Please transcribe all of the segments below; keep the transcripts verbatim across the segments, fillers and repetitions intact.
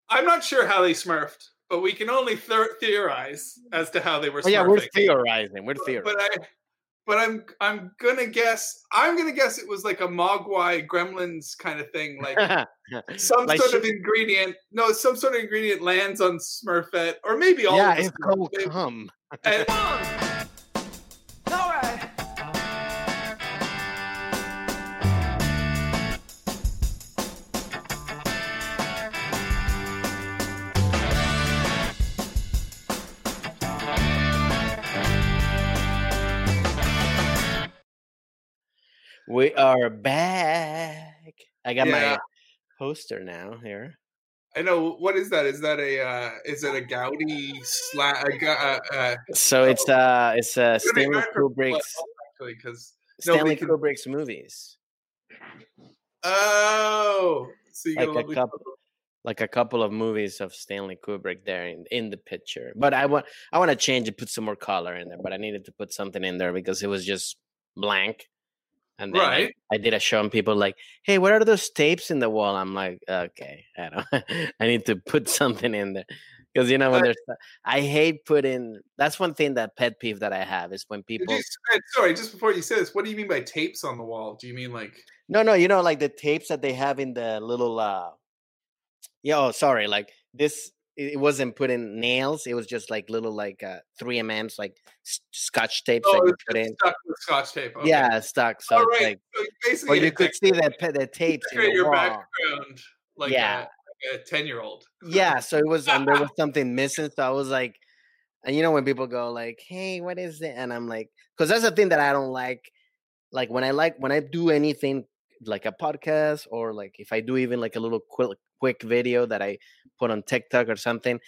I'm not sure how they smurfed, but we can only th- theorize as to how they were Oh smurfing. yeah, we're theorizing. We're theorizing. But I, but I'm I'm gonna guess. I'm gonna guess it was like a Mogwai Gremlins kind of thing, like some Like sort she- of ingredient. No, some sort of ingredient lands on Smurfette, or maybe all. yeah, of the it's Smurfs. called Maybe- cum. and- All right. We are back. I got Yeah. my poster now here. I know. What is that? Is that a? Uh, is it a Gaudi sla? A, ga- uh, uh, So it's uh it's uh it's gonna be Stanley hard for- Kubrick's actually, because Stanley can- Kubrick's movies. oh, so you Like get a lovely couple like a couple of movies of Stanley Kubrick there in, in the picture. But I want I want to change it, put some more color in there, but I needed to put something in there because it was just blank. And then Right. I, I did a show and people like, hey, what are those tapes in the wall? I'm like, okay, I don't I need to put something in there. Because you know when Uh, there's I hate putting that's one thing that pet peeve that I have is when Did people you, uh, sorry, just before you say this, what do you mean by tapes on the wall? Do you mean like? No, no, you know, like the tapes that they have in the little uh yeah, oh sorry, like this it it wasn't put in nails, it was just like little like uh three M Ms like s- scotch tapes Oh, that you it's put in. stuck with Scotch tape. Okay. Yeah, stuck. So All it's right. like so basically, or you it could see the decorates- pa- the tapes in decorate the your wall. background like Yeah. a, like a ten-year-old. Yeah, so it was and there was something missing. So I was like, and you know when people go like, "Hey, what is it?" And I'm like, because that's the thing that I don't like. Like when I like when I do anything like a podcast or like if I do even like a little quick quick video that I put on TikTok or something,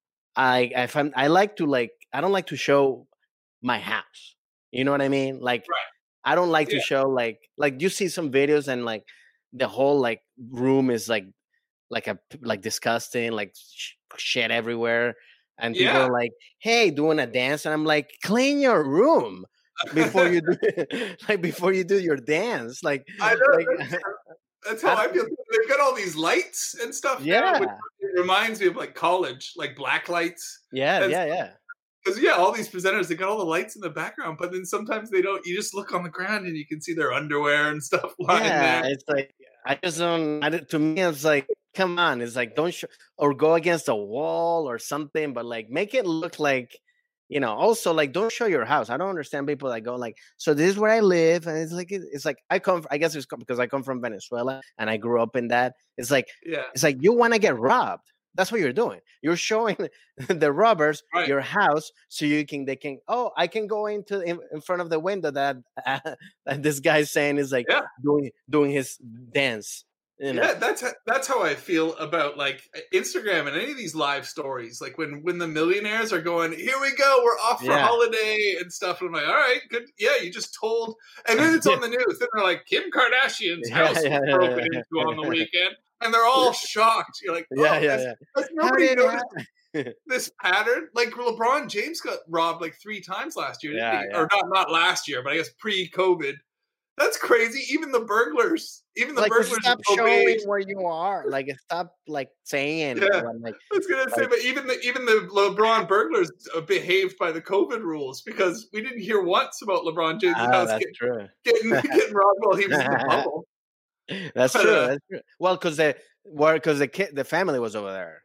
I I find I like to like I don't like to show my house. You know what I mean? Like Right. I don't like Yeah. to show like like you see some videos and like the whole like room is like like a like disgusting like sh- shit everywhere and people Yeah. are like hey doing a dance and I'm like clean your room before you do like before you do your dance like, I know. like that's- That's how I feel. They've got all these lights and stuff. now, which yeah it reminds me of like college, like black lights. yeah That's- yeah yeah Because yeah, all these presenters, they got all the lights in the background, but then sometimes they don't. You just look on the ground and you can see their underwear and stuff lying yeah there. it's like I just don't I, don't- to me it's like come on it's like don't show or go against a wall or something but like make it look like you know also like don't show your house I don't understand people that go like so this is where I live and it's like it- it's like I come I guess it's co- because I come from Venezuela and I grew up in that it's like Yeah, it's like you want to get robbed that's what you're doing you're showing the robbers Right. your house so you can they can oh I can go into in, in front of the window that, that this guy's saying is like Yeah. doing doing his dance you know yeah. That's how, that's how I feel about like Instagram and any of these live stories. Like when when the millionaires are going, here we go, we're off for Yeah. holiday and stuff. And I'm like, all right, good. Yeah, you just told. And then it's on the news. Then they're like, Kim Kardashian's Yeah, house yeah, was yeah, broken yeah. into on the weekend, and they're all shocked. You're like, oh, yeah yeah has, yeah has How nobody did noticed that- this pattern? Like LeBron James got robbed like three times last year, didn't Yeah, he? yeah. Or not not last year, but I guess pre-COVID. That's crazy. Even the burglars, even the like burglars stop obeyed. showing where you are like stop like saying Yeah. when, like I was gonna say, Like- but even the even the LeBron burglars uh, behaved by the COVID rules because we didn't hear once about LeBron James' ah, house that's getting, true getting getting robbed while he was in the bubble. that's But, true uh, that's true well because the well because the kid the family was over there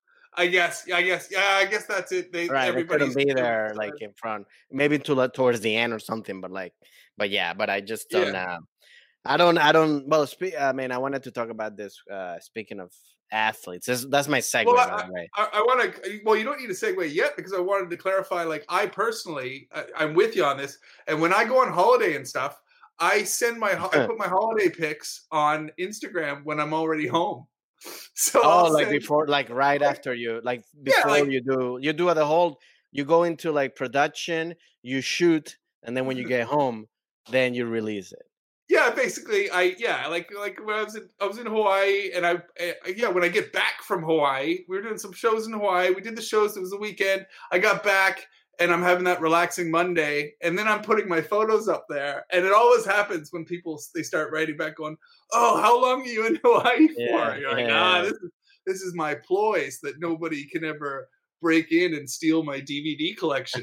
I guess, I guess, yeah, I guess that's it. They right they everybody's couldn't be there like in front maybe to like, towards the end or something but like but yeah but I just don't uh, I don't I don't well spe- I mean I wanted to talk about this uh speaking of athletes that's, that's my segue Well, by the way I, I want to. Well, you don't need to segue yet because I wanted to clarify. Like, I personally, I, I'm with you on this. And when I go on holiday and stuff, I send my, ho- I put my holiday pics on Instagram when I'm already home. So oh I'll like send- before like right after you like Yeah, before like- you do you do the whole you go into like production you shoot and then when you get home then you release it yeah, basically, I yeah, like like when I was in I was in Hawaii, and I, I yeah, when I get back from Hawaii, we were doing some shows in Hawaii. We did the shows. It was the weekend. I got back, and I'm having that relaxing Monday, and then I'm putting my photos up there, and it always happens when people they start writing back, going, "Oh, how long are you in Hawaii for?" Yeah, You're like, yeah. ah, this is this is my ploy so that nobody can ever break in and steal my D V D collection.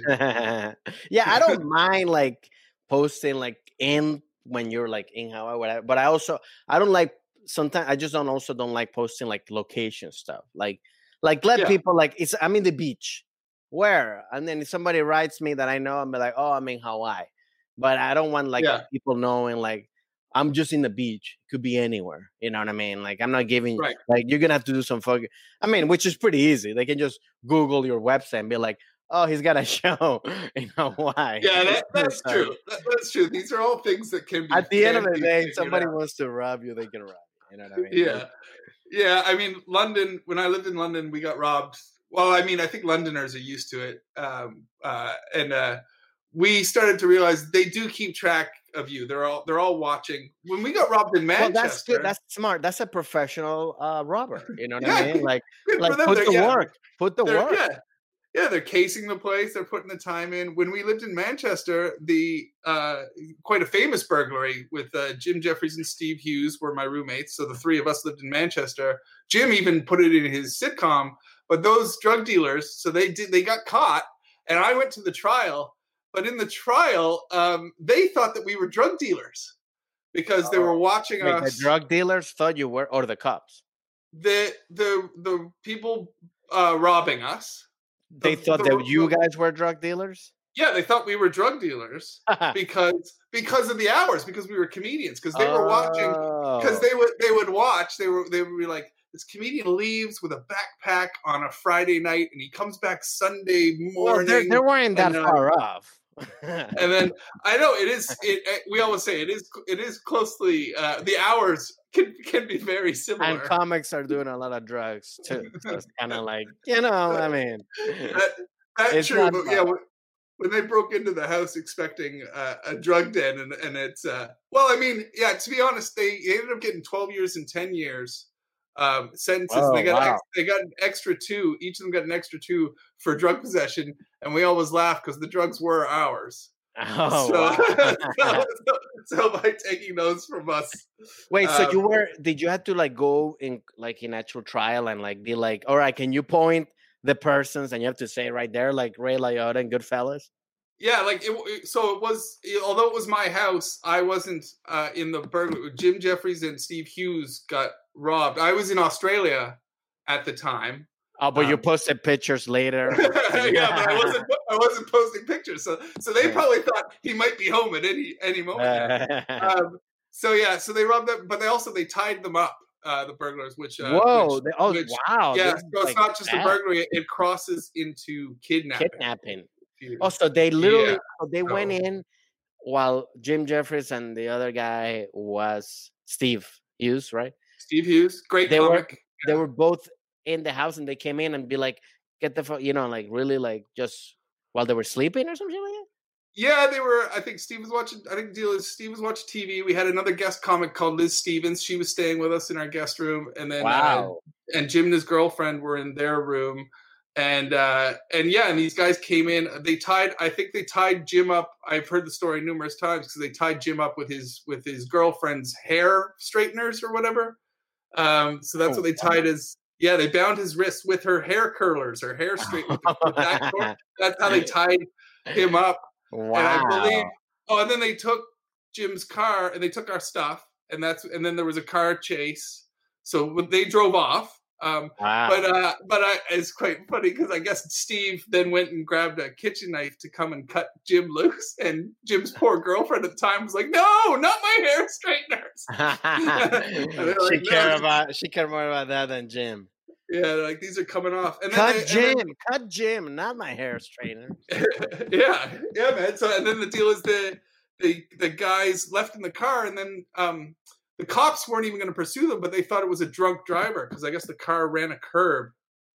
Yeah, I don't mind like posting like in when you're like in Hawaii, whatever. But I also I don't like sometimes I just don't also don't like posting like location stuff. Like like let Yeah. people like it's I'm in the beach. Where? And then if somebody writes me that I know, I'm like, oh, I'm in Hawaii. But I don't want like Yeah. people knowing like I'm just in the beach. It could be anywhere. You know what I mean? Like I'm not giving Right. like you're gonna have to do some fucking I mean, which is pretty easy. They can just Google your website and be like, oh, he's got a show in Hawaii. Yeah, that, that's So, true. That, that's true. These are all things that can be at the end of can the be day, figured somebody out. wants to rob you, they can rob you. You know what I mean? Yeah. Yeah. I mean, London, when I lived in London, we got robbed. Well, I mean, I think Londoners are used to it. Um, uh, and uh, we started to realize they do keep track of you. They're all they're all watching. When we got robbed in Manchester, Well, that's good. That's smart. That's a professional uh, robber. You know what yeah, I mean? Like, good like for them. put They're- the yeah, work. Put the they're- work. Yeah, yeah, they're casing the place. They're putting the time in. When we lived in Manchester, the uh, quite a famous burglary with uh, Jim Jeffries and Steve Hughes were my roommates. So the three of us lived in Manchester. Jim even put it in his sitcom. But those drug dealers, so they did. They got caught, and I went to the trial. But in the trial, um, they thought that we were drug dealers because they were watching Like the us. drug dealers thought you were, or the cops. The the the people uh, robbing us. They The- thought the- that you the- guys were drug dealers. Yeah, they thought we were drug dealers because because of the hours, because we were comedians, because they were watching, because Oh. they would they would watch. They were they would be like, this comedian leaves with a backpack on a Friday night, and he comes back Sunday Well, morning. they they weren't that and, uh, far off. And then I know it is. It, it- we always say it is. It is closely. Uh, the hours can can be very similar. And comics are doing a lot of drugs too. So it's kind of like, you know, I mean, that, that's It's true. not But fun. yeah, when, when they broke into the house expecting uh, a drug den, and and it's uh, well, I mean, yeah. To be honest, they, they ended up getting twelve years and ten years um, sentences. Oh, they got wow. ex, they got an extra two. Each of them got an extra two for drug possession, and we always laugh because the drugs were ours. oh, so, wow. so, so, so by taking those from us, Wait, so um, you were, did you have to like go in like in actual trial and like be like, all right, can you point the persons and you have to say right there, like Ray Liotta and Goodfellas? yeah, like it, it- so it was. Although it was my house, I wasn't uh, in the burglary. Jim Jeffries and Steve Hughes got robbed. I was in Australia at the time. Oh, but you Um, posted pictures later. yeah, but I wasn't. I wasn't posting pictures, so so they Yeah. probably thought he might be home at any any moment. um, so yeah, so they robbed them, but they also they tied them up. Uh, the burglars, which uh, Whoa. which, they- oh, which- wow. yeah, this so is, it's like, not just a bad. burglary; it, it crosses into kidnapping. Kidnapping. If Oh, so they literally, Yeah, so they went so- in while Jim Jeffries and the other guy was Steve Hughes, right? Steve Hughes, great They were- comic. They were both in the house and they came in and be like, get the fuck, you know, like really like just while they were sleeping or something like that? Yeah, they were. I think Steve was watching. I think the deal is Steve was watching T V. We had another guest comic called Liz Stevens. She was staying with us in our guest room, and then uh, Wow. and Jim and his girlfriend were in their room, and uh, and yeah, and these guys came in. They tied. I think they tied Jim up. I've heard the story numerous times because they tied Jim up with his with his girlfriend's hair straighteners or whatever. Um, so that's Oh, what they tied his. Yeah, they bound his wrists with her hair curlers, her hair straighteners. with that cord. That's how they tied him up. Wow. And I believe, oh, and then they took Jim's car and they took our stuff, and that's, and then there was a car chase. So they drove off. Um, wow. but uh, but I, it's quite funny because I guess Steve then went and grabbed a kitchen knife to come and cut Jim loose, and Jim's poor girlfriend at the time was like, "No, not my hair straighteners." they're she like, care "No." about she care more about that than Jim. Yeah, they're like these are coming off. And then Cut they- and Jim, then- cut Jim, not my hair straightener. yeah, yeah, man. So and then the deal is the the the guys left in the car, and then um, the cops weren't even going to pursue them, but they thought it was a drunk driver because I guess the car ran a curb,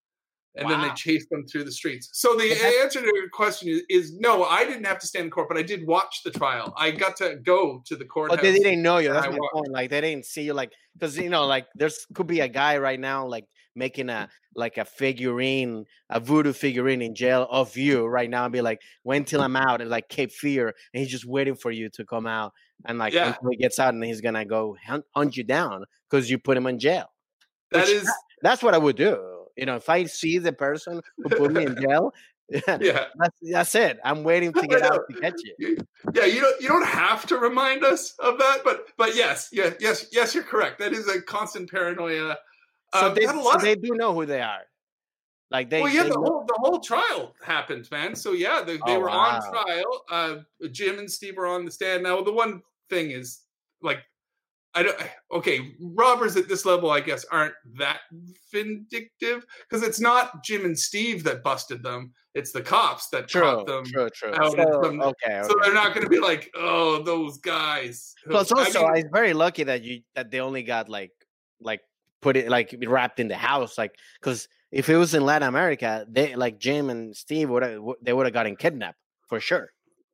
and then they Wow. chased them through the streets. So the But that's- answer to your question is, is no. I didn't have to stand in court, but I did watch the trial. I got to go to the courthouse. But they didn't know you. That's I my wa- point. Like they didn't see you. Like because you know, like there's could be a guy right now, like making a like a figurine, a voodoo figurine in jail of you right now, and be like, "Wait until I'm out," and like Cape Fear, and he's just waiting for you to come out, and like Yeah. until he gets out, and he's gonna go hunt, hunt you down because you put him in jail. That Which- is That's what I would do. You know, if I see the person who put me in jail, yeah, Yeah, that's that's it. I'm waiting to I get out know. to catch you. You- Yeah, you don't you don't have to remind us of that, but but yes, yeah, yes, yes, you're correct. That is a constant paranoia. So Um, they had a so lot. they do know who they are. Like they Well, yeah, they the know. whole the whole trial happened, man. So yeah, they, they Oh were on wow. trial. Uh, Jim and Steve were on the stand. Now, the one thing is, like, I don't. Okay, robbers at this level, I guess, aren't that vindictive because it's not Jim and Steve that busted them; it's the cops that caught True, them true, true. out in So some. okay, So okay. they're not going to be like, oh, those guys. Who, Plus, I also, mean, I'm very lucky that you that they only got like like put it like wrapped in the house, like because if it was in Latin America, they like Jim and Steve would have they would have gotten kidnapped for sure.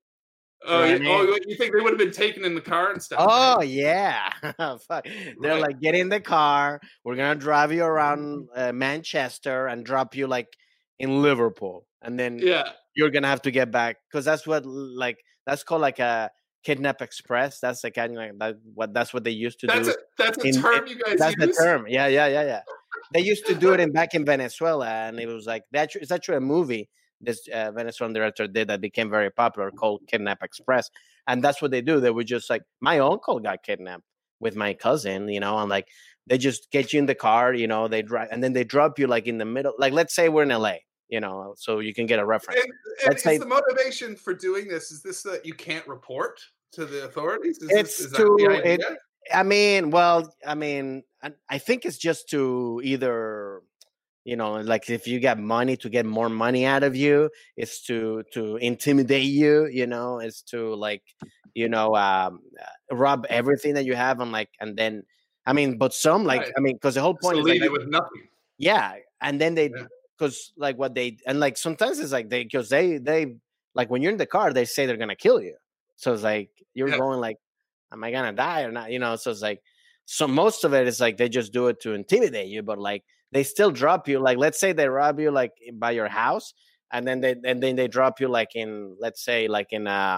You oh, know what I yeah, mean? oh, you think they would have been taken in the car and stuff, right? Oh yeah, Fuck. They're Right. like, get in the car. We're gonna drive you around uh, Manchester and drop you like in Liverpool, and then Yeah. you're gonna have to get back because that's what like that's called like a kidnap express. That's the kind of like that what that's what they used to That's do. a that's a In, in term you guys that's the use. term. Yeah, yeah, yeah, yeah. They used to do it in back in Venezuela, and it was like that. It's actually a movie this uh, Venezuelan director did that became very popular called Kidnap Express, and that's what they do. They would just like my uncle got kidnapped with my cousin, you know, and like they just get you in the car, you know, they drive, and then they drop you like in the middle. Like let's say we're in L A, you know, so you can get a reference. And, and Let's is say the motivation for doing this is this that you can't report to the authorities? Is this it's is that the to idea? it. I mean, well, I mean, I, I think it's just to either, you know, like if you got money to get more money out of you, it's to to intimidate you, you know, it's to like, you know, um, uh, rob everything that you have and like, and then, I mean, but some like, Right. I mean, because the whole point So is like, leave you with nothing. yeah, and then they, Yeah. because like what they and like sometimes it's like they because they they like when you're in the car they say they're gonna kill you, so it's like you're Yeah. going like, am I gonna die or not? You know, so it's like so most of it is like they just do it to intimidate you, but like they still drop you. Like let's say they rob you like by your house, and then they and then they drop you like in let's say like in uh,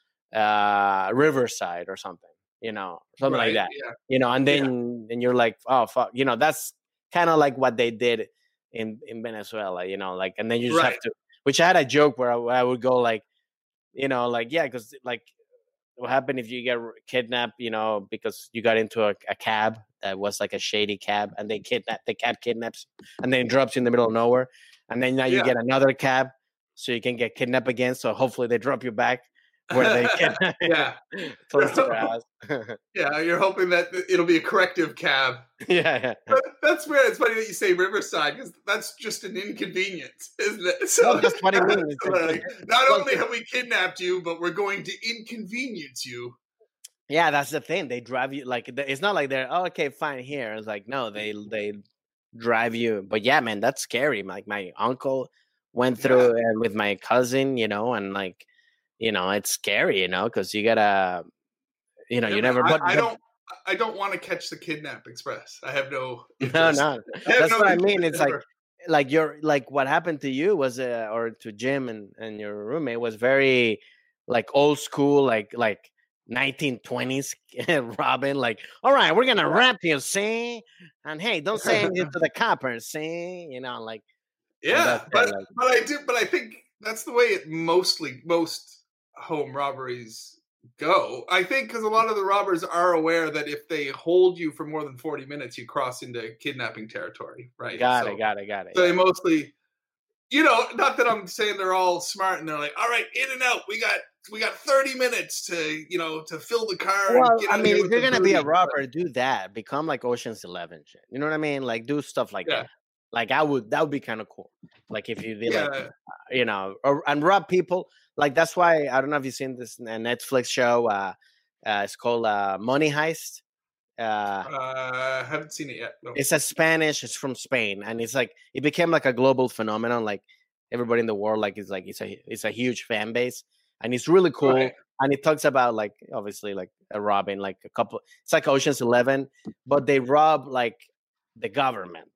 uh Riverside or something, you know, something like Right. that, Yeah. you know, and Yeah. then and you're like, oh fuck, you know, that's kind of like what they did in in Venezuela, you know, like, and then you just Right. have to. Which I had a joke where I, where I would go like, you know, like yeah, because like what happened if you get r- kidnapped, you know, because you got into a, a cab that was like a shady cab, and they kidnap the cab kidnaps, and then it drops you in the middle of nowhere, and then now you Yeah. get another cab, so you can get kidnapped again. So hopefully they drop you back where they kidnap Yeah. close to your house. Yeah. You're hoping that it'll be a corrective cab. yeah, yeah. But that's weird. It's funny that you say Riverside because that's just an inconvenience, isn't it? Well, So, that's what it means. so like, not Well, only have we kidnapped you, but we're going to inconvenience you. yeah, that's the thing. They drive you like the- it's not like they're oh, okay, fine here. It's like no, they they drive you. But yeah, man, that's scary. Like my uncle went through it with my cousin, you know, and like you know, it's scary, you know, because you gotta, you know, Yeah, you man, never. I, But, I but don't. I don't want to catch the kidnap express. I have no no, interest. no, I have that's no what I interest mean. It's like ever. like you're like what happened to you was uh, or to Jim and and your roommate was very like old school, like like nineteen twenties Robin. Like, all right, we're gonna rap you, see, and hey, don't say anything to the coppers, see, you know, like, and that's Yeah, it, but like, but I do. But I think that's the way it mostly most home robberies go. I think because a lot of the robbers are aware that if they hold you for more than forty minutes, you cross into kidnapping territory, right? got so, it, got it, got it. so Yeah. they mostly, you know, not that I'm saying they're all smart and they're like, all right, in and out. We got we got thirty minutes to you know to fill the car. And Well, get I out of mean, here if with you're the gonna be a booty. But, robber, do that. Become like Ocean's Eleven shit. You know what I mean? Like do stuff like yeah, that. Like I would, that would be kind of cool. Like if you did like, yeah, you know, or, and rob people. Like that's why I don't know if you've seen this uh, Netflix show. Uh, uh, it's called uh, Money Heist. Uh, uh, haven't seen it yet. No. it's a Spanish. It's from Spain, and it's like it became like a global phenomenon. Like everybody in the world, like it's like it's a it's a huge fan base, and it's really cool. Right. And it talks about like obviously like a robbing, like a couple. It's like Ocean's Eleven, but they rob like the government.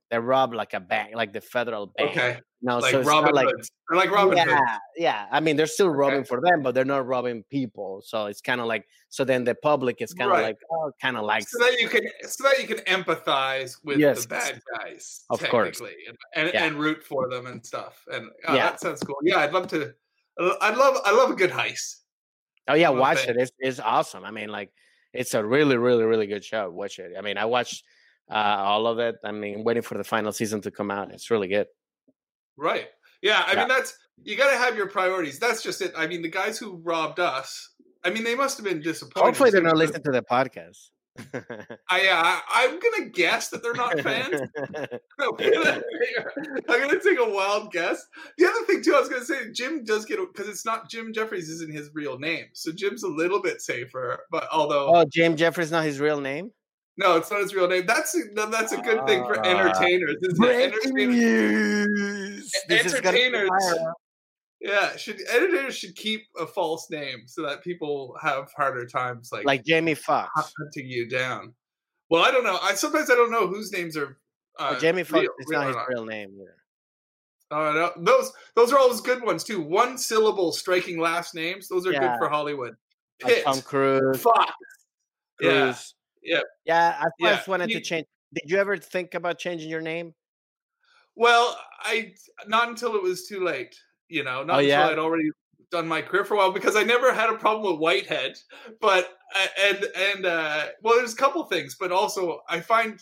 they rob like a bank, like the federal bank. Okay. No, Like so it's Robin not like Hoods. They're like Robin yeah, Hood. yeah. I mean, they're still Okay. robbing for them, but they're not robbing people. So it's kind of like so then the public is kind of Right. like oh, kind of likes So that you can so that you can empathize with Yes. the bad guys, Of course. technically, and and, Yeah. and root for them and stuff. And oh, Yeah. that sounds cool. Yeah, I'd love to. I'd love. I love a good heist. Oh yeah, I'm a watch fan. it. It's it's awesome. I mean, like it's a really, really, really good show. Watch it. I mean, I watched uh, all of it. I mean, waiting for the final season to come out. It's really good. Right. Yeah. I Yeah. mean, that's you got to have your priorities. That's just it. I mean, the guys who robbed us. I mean, they must have been disappointed. Hopefully, they're too, not because- listening to the podcast. I, uh, I I'm gonna guess that they're not fans. I'm gonna, I'm gonna take a wild guess. The other thing too, I was gonna say, Jim does get because it's not Jim Jeffries isn't his real name, so Jim's a little bit safer. But although Oh, James Jeffries not his real name. no, it's not his real name. That's a, no, that's a good thing for Ah. entertainers. Isn't it? Entertainers, news! This is gonna be entertainers, viral. yeah, should entertainers should keep a false name so that people have harder times like Like Jamie Foxx. hunting you down. Well, I don't know. I sometimes I don't know whose names are. Uh, Oh, Jamie Foxx real- is real not or his not. real name either. Oh, no. Those those are always good ones too. One syllable striking last names. Those are Yeah. good for Hollywood. Like Pitt, Tom Cruise. Fox. Yeah, Cruise. yeah. Yeah, I Yeah, first wanted to he- change. Did you ever think about changing your name? Well, I not until it was too late. You know, not Oh, until yeah? I'd already done my career for a while because I never had a problem with Whitehead. But uh, and and uh, well, there's a couple things, but also I find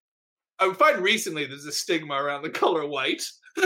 I would find recently there's a stigma around the color white.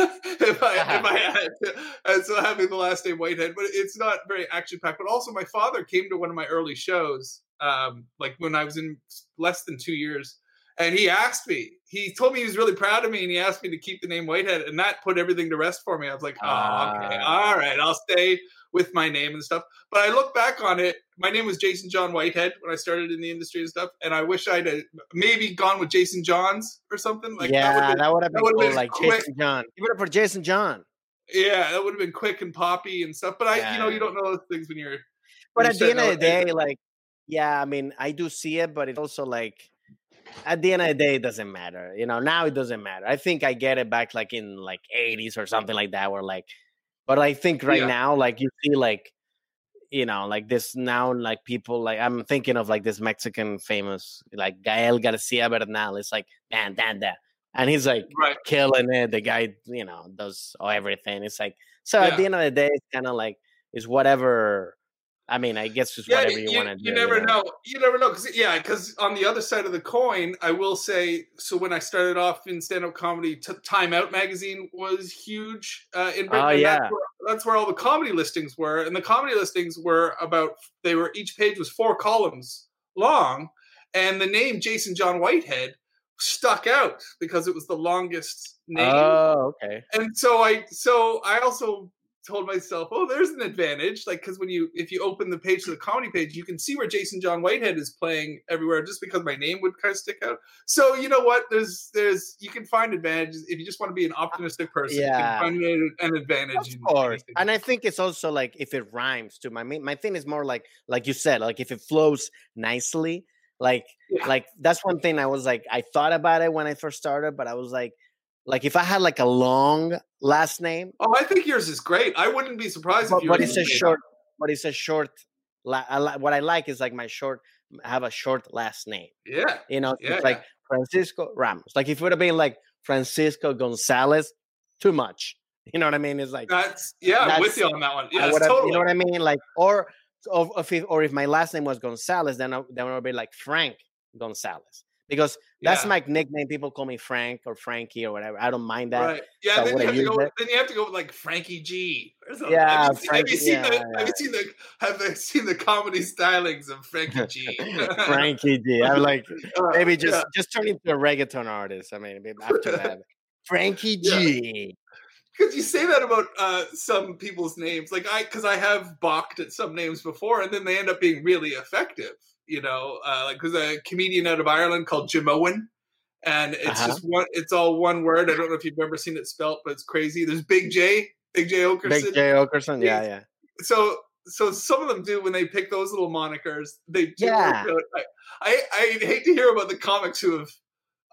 if I if I had to, and so having the last name Whitehead, but it's not very action packed. But also, my father came to one of my early shows, um, like when I was in less than two years, and he asked me. He told me he was really proud of me, and he asked me to keep the name Whitehead, and that put everything to rest for me. I was like, oh, okay, Ah. all right, I'll stay with my name and stuff. But I look back on it. My name was Jason John Whitehead when I started in the industry and stuff, and I wish I'd uh, maybe gone with Jason Johns or something like yeah, that. that would have been would've cool. been Like quick. Jason John. Give it up for Jason John. Yeah, that would have been quick and poppy and stuff. But I, you know, Yeah. you don't know those things when you're. But when at the you're end of the starting out. day, like, yeah, I mean, I do see it, but it's also like, at the end of the day, it doesn't matter. You know, now it doesn't matter. I think I get it back like in like eighties or something like that, where like, but I think right Yeah. now, like, you see like, you know, like this now, like people, like, I'm thinking of like this Mexican famous, like Gael Garcia Bernal. It's like, dan, dan, dan. And he's like Right. killing it. The guy, you know, does everything. It's like, so Yeah. at the end of the day, it's kind of like, it's whatever. I mean, I guess it's Yeah, whatever you, you, want to do. you never know. You never know, because yeah, because on the other side of the coin, I will say. So when I started off in stand-up comedy, t- Time Out magazine was huge uh, in Britain. Oh, and yeah. that's where, that's where all the comedy listings were, and the comedy listings were about. They were each page was four columns long, and the name Jason John Whitehead stuck out because it was the longest name. Oh, okay. And so I, so I also told myself, oh, there's an advantage. Like, because when you, if you open the page to the comedy page, you can see where Jason John Whitehead is playing everywhere, just because my name would kind of stick out. So you know what? There's, there's, you can find advantages if you just want to be an optimistic person. Yeah. You can find an, an advantage. Of in course. anything. And I think it's also like if it rhymes too. My main- my thing is more like like you said, like if it flows nicely. Like Yeah. like that's one thing I was like I thought about it when I first started, but I was like like if I had like a long last name, Oh, I think yours is great. I wouldn't be surprised but, if you. but it's a short but it's a short la- I li- what I like is like my short have a short last name. Yeah. You know, Yeah, it's like Francisco Ramos. Like if it would have been like Francisco Gonzalez, too much. You know what I mean? It's like That's yeah. I'm That's- with you on that one. I Yeah, would've- totally. you know what I mean? Like, or or if it- or if my last name was Gonzalez, then I, then it would be like Frank Gonzalez, because that's Yeah. my nickname. People call me Frank or Frankie or whatever. I don't mind that. Right. Yeah. so I then, you would've have to used go, it. then you have to go with like Frankie G. Or something. Yeah, Have you, seen- have you Frankie- seen the? yeah, Have you seen the? Have you seen the comedy stylings of Frankie G? Frankie G. I'm like Uh, maybe just yeah. just turn into a reggaeton artist. I mean, maybe after that, Frankie Yeah. G. Because you say that about uh, some people's names, like I, because I have balked at some names before, and then they end up being really effective. You know, uh, like there's a comedian out of Ireland called Jim Owen, and it's Uh-huh. just one. It's all one word. I don't know if you've ever seen it spelt, but it's crazy. There's Big J, Big J Okerson. Big J Okerson. Yeah, yeah. So, so some of them do when they pick those little monikers. They do Yeah. work out. I, I, I hate to hear about the comics who have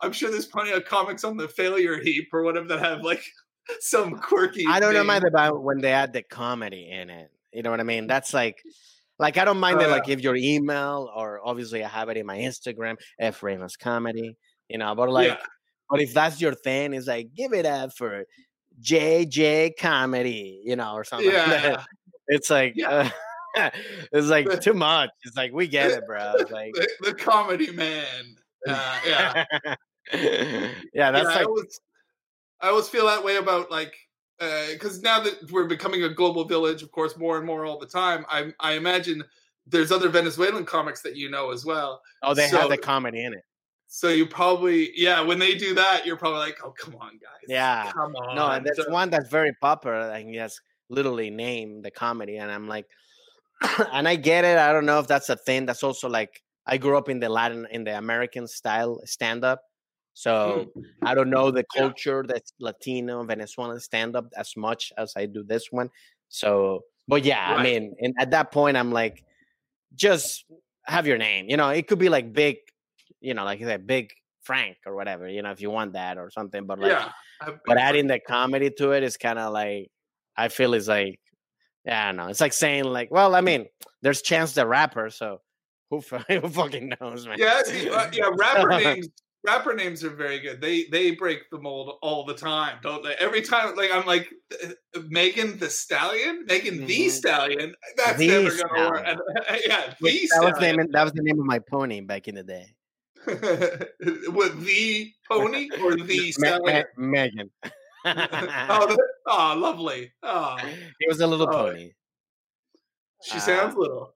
I'm sure there's plenty of comics on the failure heap or whatever that have like some quirky. I don't know name. mind about when they add the comedy in it. You know what I mean? That's like, like I don't mind Oh, it. Like yeah. if your email, or obviously I have it in my Instagram, F Ravens Comedy. You know, but like, Yeah. but if that's your thing, it's like give it up for J J Comedy, you know, or something. like that. Yeah. It's like, Yeah. uh, it's like The- too much. It's like we get it, bro. It's like, The, the comedy man. Uh, yeah. yeah, that's yeah, I like, always, I always feel that way about like because now that we're becoming a global village, of course, more and more all the time. I I imagine there's other Venezuelan comics that you know as well. oh, they so, have the comedy in it. So you probably yeah, when they do that, you're probably like, oh come on, guys, Yeah, come on. no, and there's So- one that's very popular. And he has literally named the comedy, and I'm like, and I get it. I don't know if that's a thing. That's also like I grew up in the Latin, in the American style stand up, so I don't know the Yeah. culture that's Latino Venezuelan stand up as much as I do this one. So, but yeah, I Right. mean, and at that point, I'm like, just have your name. You know, it could be like big, you know, like you said, Big Frank or whatever. You know, if you want that or something. But like, yeah, I've but been- adding the comedy to it is kind of like, I feel it's like, yeah, I don't know. It's like saying like, well, I mean, there's Chance the Rapper, so who, fu- who fucking knows, man? yeah, see, uh, yeah. Rapper names, rapper names are very good. They they break the mold all the time, don't they? Every time, like I'm like uh, Megan the Stallion, Megan the Mhm. Stallion. That's The never gonna work. Stallion. yeah, Which- the that was the Stallion. name. That was the name of my pony back in the day. What, the pony or the Me- Stallion? Me- Megan. oh, the, oh, lovely. Oh, He was a little Oh. pony. she Uh, sounds little.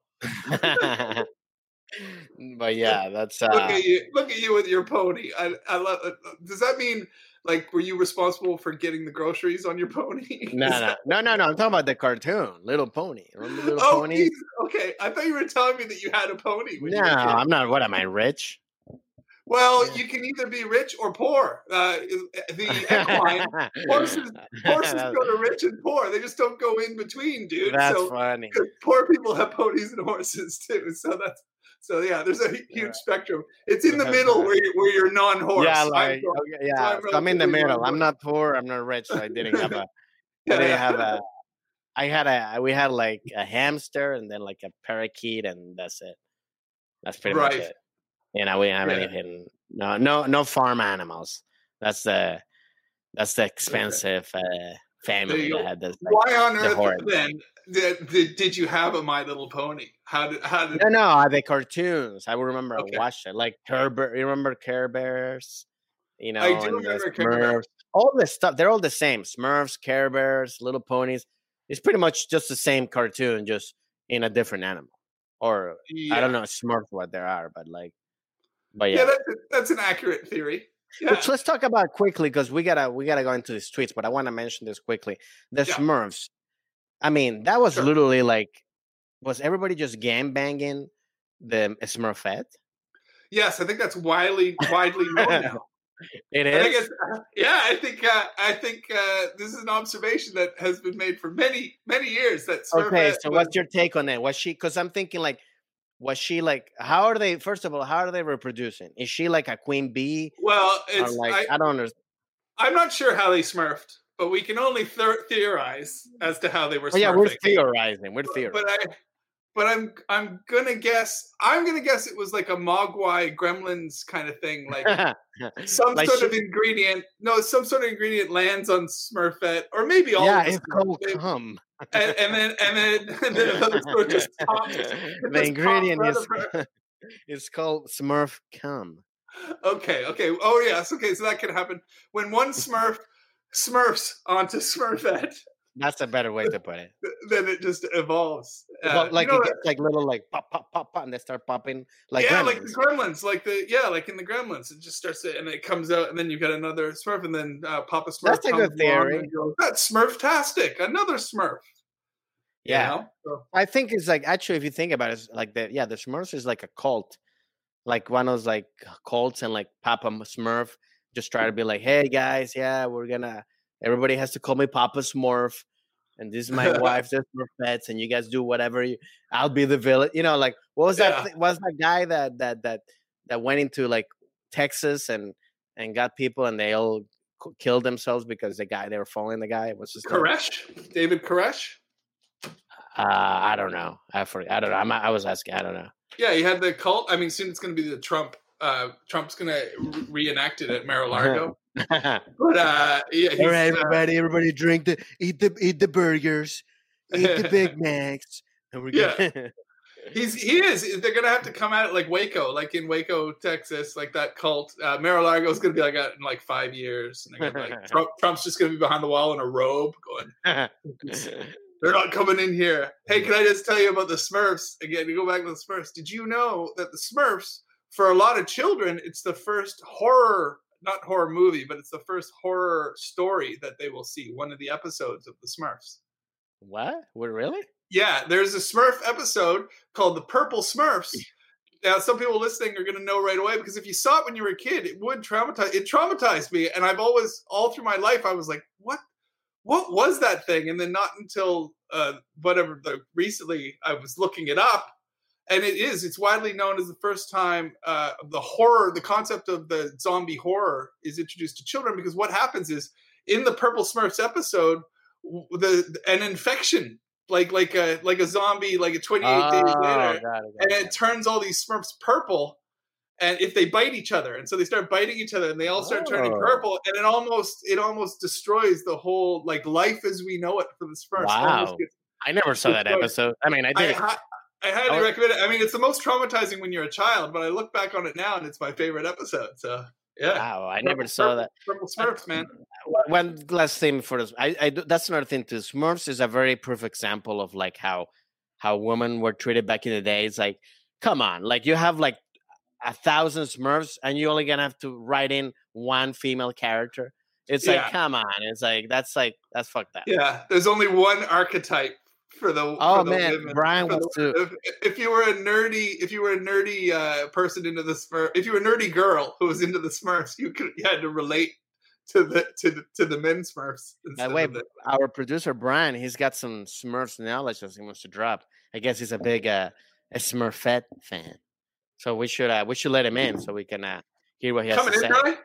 But yeah, that's Look uh at you! Look at you with your pony. I, I love. Does that mean like were you responsible for getting the groceries on your pony? no, Is no, that- no, no, no. I'm talking about the cartoon, Little Pony. Remember Little Oh, Pony? Jesus. Okay. I thought you were telling me that you had a pony. When No, you were a kid. I'm not. What am I, rich? Well, Yeah. you can either be rich or poor. Uh, the equine horses, horses That's- go to rich and poor. They just don't go in between, dude. That's so funny. 'cause poor people have ponies and horses too. So that's so yeah. There's a huge Yeah. spectrum. It's in the middle where you're, where you're non-horse. Yeah, I'm like go- okay, yeah. I'm So I'm in the relatively middle. I'm non-horse. not poor. I'm not rich. So I didn't have a. I Yeah, didn't yeah. have a. I had a. We had like a hamster and then like a parakeet, and that's it. That's pretty much Right. it. You know, we didn't have Yeah. anything. No, no, no farm animals. That's the. That's the expensive uh, family you that go. had this. Like, Why on the earth horse. then did, did, did you have a My Little Pony? How did how did no, no, uh, the cartoons. I will remember. Okay. I watched it. Like Care Bear. You remember Care Bears? You know, I do and the remember Care Bears. Smurfs. All this stuff. They're all the same. Smurfs, Care Bears, Little Ponies. It's pretty much just the same cartoon, just in a different animal. Or yeah. I don't know Smurfs what there are, but like, but Yeah, yeah. that's, that's an accurate theory. Yeah. Which let's talk about quickly because we gotta we gotta go into the streets. But I want to mention this quickly. The Yeah. Smurfs. I mean, that was Sure. literally like, was everybody just gang banging the Smurfette? Yes, I think that's widely widely known now. It I think is. it's, yeah, I think uh, I think uh, this is an observation that has been made for many many years. That Okay, Smurfette so was- what's your take on it? Was she? Because I'm thinking like, was she like? How are they? First of all, how are they reproducing? Is she like a queen bee? well? Or It's like I, I, don't understand. I'm not sure how they smurfed, but we can only thir- theorize as to how they were. Oh yeah, we're smurfing. theorizing. We're theorizing. But I, but I'm I'm gonna guess. I'm gonna guess it was like a Mogwai Gremlins kind of thing, like some Like sort she- of ingredient. No, some sort of ingredient lands on Smurfette, or maybe all. yeah, of the it's Smurfs, called maybe- cum. and, and then and then and then another sort just pops. the just ingredient pops is out of it's called Smurf cum. Okay, okay. Oh yes, okay. So that can happen when one Smurf smurfs onto Smurfette, That's a better way to put it. then it just evolves. Uh, Well, like you know it gets like little like pop pop pop pop, and they start popping like yeah, gremlins. like the Gremlins, like the yeah, like in the Gremlins, it just starts to, and it comes out, and then you get another Smurf, and then uh, Papa Smurf. That's a comes good along theory. and goes, That's Smurftastic, another Smurf. you yeah, know? So- I think it's like actually, if you think about it, it's like the yeah, the Smurfs is like a cult, like one of those like cults, and like Papa Smurf just try to be like, hey guys, yeah, we're gonna everybody has to call me Papa Smurf, and this is my wife, this Smurfettes, and you guys do whatever you. I'll be the villain, you know. Like what was that? Yeah. Th- was that guy that that that that went into like Texas and and got people, and they all k- killed themselves because the guy they were following the guy was just. Koresh, David Koresh. Uh, I don't know. I forget. I don't know. I'm, I was asking. I don't know. Yeah, he had the cult. I mean, soon it's going to be the Trump. Uh, Trump's going to re- reenact it at Mar-a-Lago. But uh, yeah, all right, everybody, uh, everybody, drink the eat the eat the burgers, eat the Big Macs, and we're yeah. gonna. He's he is. They're gonna have to come at it like Waco, like in Waco, Texas, like that cult. Uh, Mar-a-Lago is gonna be like that in like five years, and they're gonna be like Trump, Trump's just gonna be behind the wall in a robe, going. They're not coming in here. Hey, can I just tell you about the Smurfs again? You go back to the Smurfs. Did you know that the Smurfs, for a lot of children, it's the first horror, not horror movie, but it's the first horror story that they will see. One of the episodes of the Smurfs. What? What? Really? Yeah, there's a Smurf episode called The Purple Smurfs. Now, some people listening are going to know right away because if you saw it when you were a kid, it would traumatize. It traumatized me, and I've always, all through my life, I was like, "What? What was that thing?" And then not until uh, whatever the recently, I was looking it up, and it is. It's widely known as the first time uh, the horror, the concept of the zombie horror, is introduced to children. Because what happens is in the Purple Smurfs episode, the an infection. Like like a like a zombie, like a twenty-eight oh, days later, got it, got and it, it turns all these Smurfs purple, and if they bite each other, and so they start biting each other, and they all start oh. turning purple, and it almost it almost destroys the whole like life as we know it for the Smurfs. Wow, gets, I never saw that episode. I mean, I did. I, I, I highly oh. recommend it. I mean, it's the most traumatizing when you're a child, but I look back on it now, and it's my favorite episode. So. Yeah. Wow, I never saw that. Purple Smurfs, man. One last thing for this, I, I that's another thing too. Smurfs is a very proof example of like how how women were treated back in the day. It's like, come on, like you have like a thousand Smurfs and you only gonna have to write in one female character. It's yeah. like, come on, it's like that's like that's fucked up. Yeah, there's only one archetype. For the oh for the man, women. Brian wants to. If, if you were a nerdy, if you were a nerdy uh, person into the Smurf, if you were a nerdy girl who was into the Smurfs, you could you had to relate to the to the, to the men Smurfs. By the way, our producer Brian, he's got some Smurfs knowledge that he wants to drop. I guess he's a big uh, a Smurfette fan, so we should uh, we should let him in so we can uh, hear what he has Coming to in, say. Brian?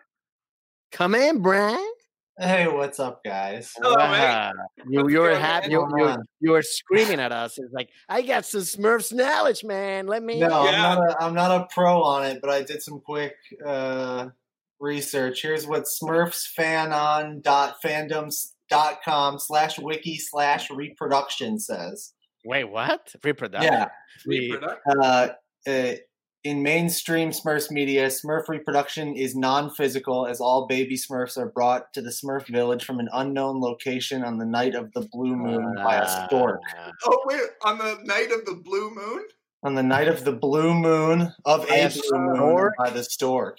Come in, Brian. Hey, what's up, guys? Hello, wow. You, you were happy. You, you, you were screaming at us. It's like, I got some Smurfs knowledge, man. Let me. No, yeah. I'm not. A, I'm not a pro on it, but I did some quick uh, research. Here's what SmurfsFanon dot fandoms dot com slash wiki slash reproduction says. Wait, what? Reproduction. Yeah. Reproduction. Uh, uh, In mainstream Smurfs media, Smurf reproduction is non-physical as all baby Smurfs are brought to the Smurf village from an unknown location on the night of the blue moon uh, by a stork. Oh, wait, on the night of the blue moon? On the night of the blue moon of a blue moon by the stork.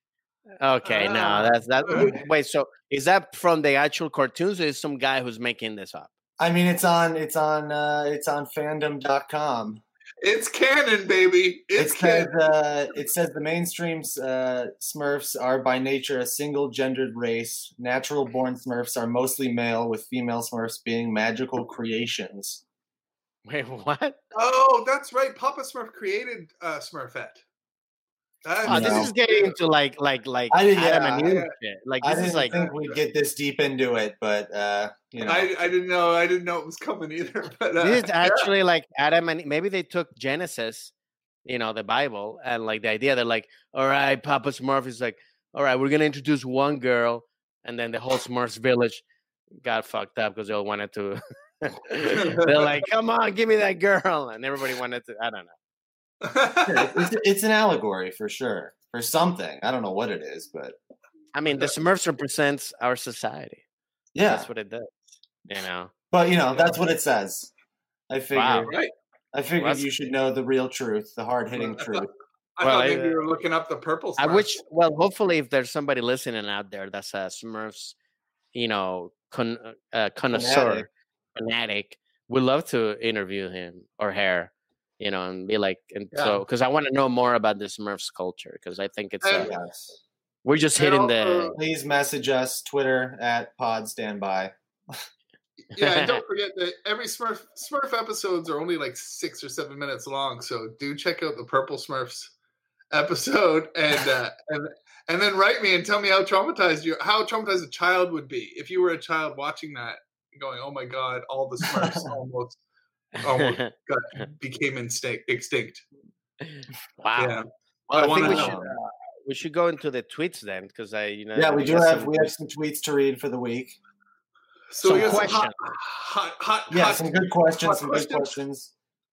Okay, uh, no, that's that. Okay. Wait, so is that from the actual cartoons or is some guy who's making this up? I mean, it's on, it's on, uh, it's on fandom dot com. It's canon, baby. It's it says, canon. Uh, it says the mainstream uh, Smurfs are by nature a single-gendered race. Natural-born Smurfs are mostly male, with female Smurfs being magical creations. Wait, what? Oh, that's right. Papa Smurf created uh, Smurfette. Oh, this is getting into like like like I didn't, Adam yeah, and Eve I, shit. Like I this didn't is like think we'd get this deep into it, but uh, you know, I, I didn't know I didn't know it was coming either. But uh, this is actually yeah. like Adam and maybe they took Genesis, you know, the Bible, and like the idea they're like, all right, Papa Smurf is like, all right, we're gonna introduce one girl, and then the whole Smurfs village got fucked up because they all wanted to. They're like, come on, give me that girl, and everybody wanted to. I don't know. yeah, it's, it's an allegory for sure. For something. I don't know what it is, but I mean the Smurfs represents our society. Yeah. That's what it does. You know. But you know, that's what it says. I figured wow. Right. I figured well, you should know the real truth, the hard hitting truth. I well, thought maybe I, you were looking up the purple Smurfs. I wish well hopefully if there's somebody listening out there that's a Smurfs, you know, con, uh, connoisseur, fanatic, we'd love to interview him or her. You know, and be like, and yeah. so because I want to know more about the Smurfs culture because I think it's uh, yes. we're just hitting the. Please message us Twitter at Pod Standby. Yeah, and don't forget that every Smurf Smurf episodes are only like six or seven minutes long, so do check out the Purple Smurfs episode and uh, and And then write me and tell me how traumatized you, how traumatized a child would be if you were a child watching that, going, "Oh my God, all the Smurfs almost, almost got, became instinct, extinct." Wow. Yeah. Well, I I, wanna think we know. should uh, we should go into the tweets then, because I, you know, Yeah, we do got have some- we have some tweets to read for the week. So Some we got some questions. hot, hot, hot, Yeah, hot some good questions. hot Some good questions. questions.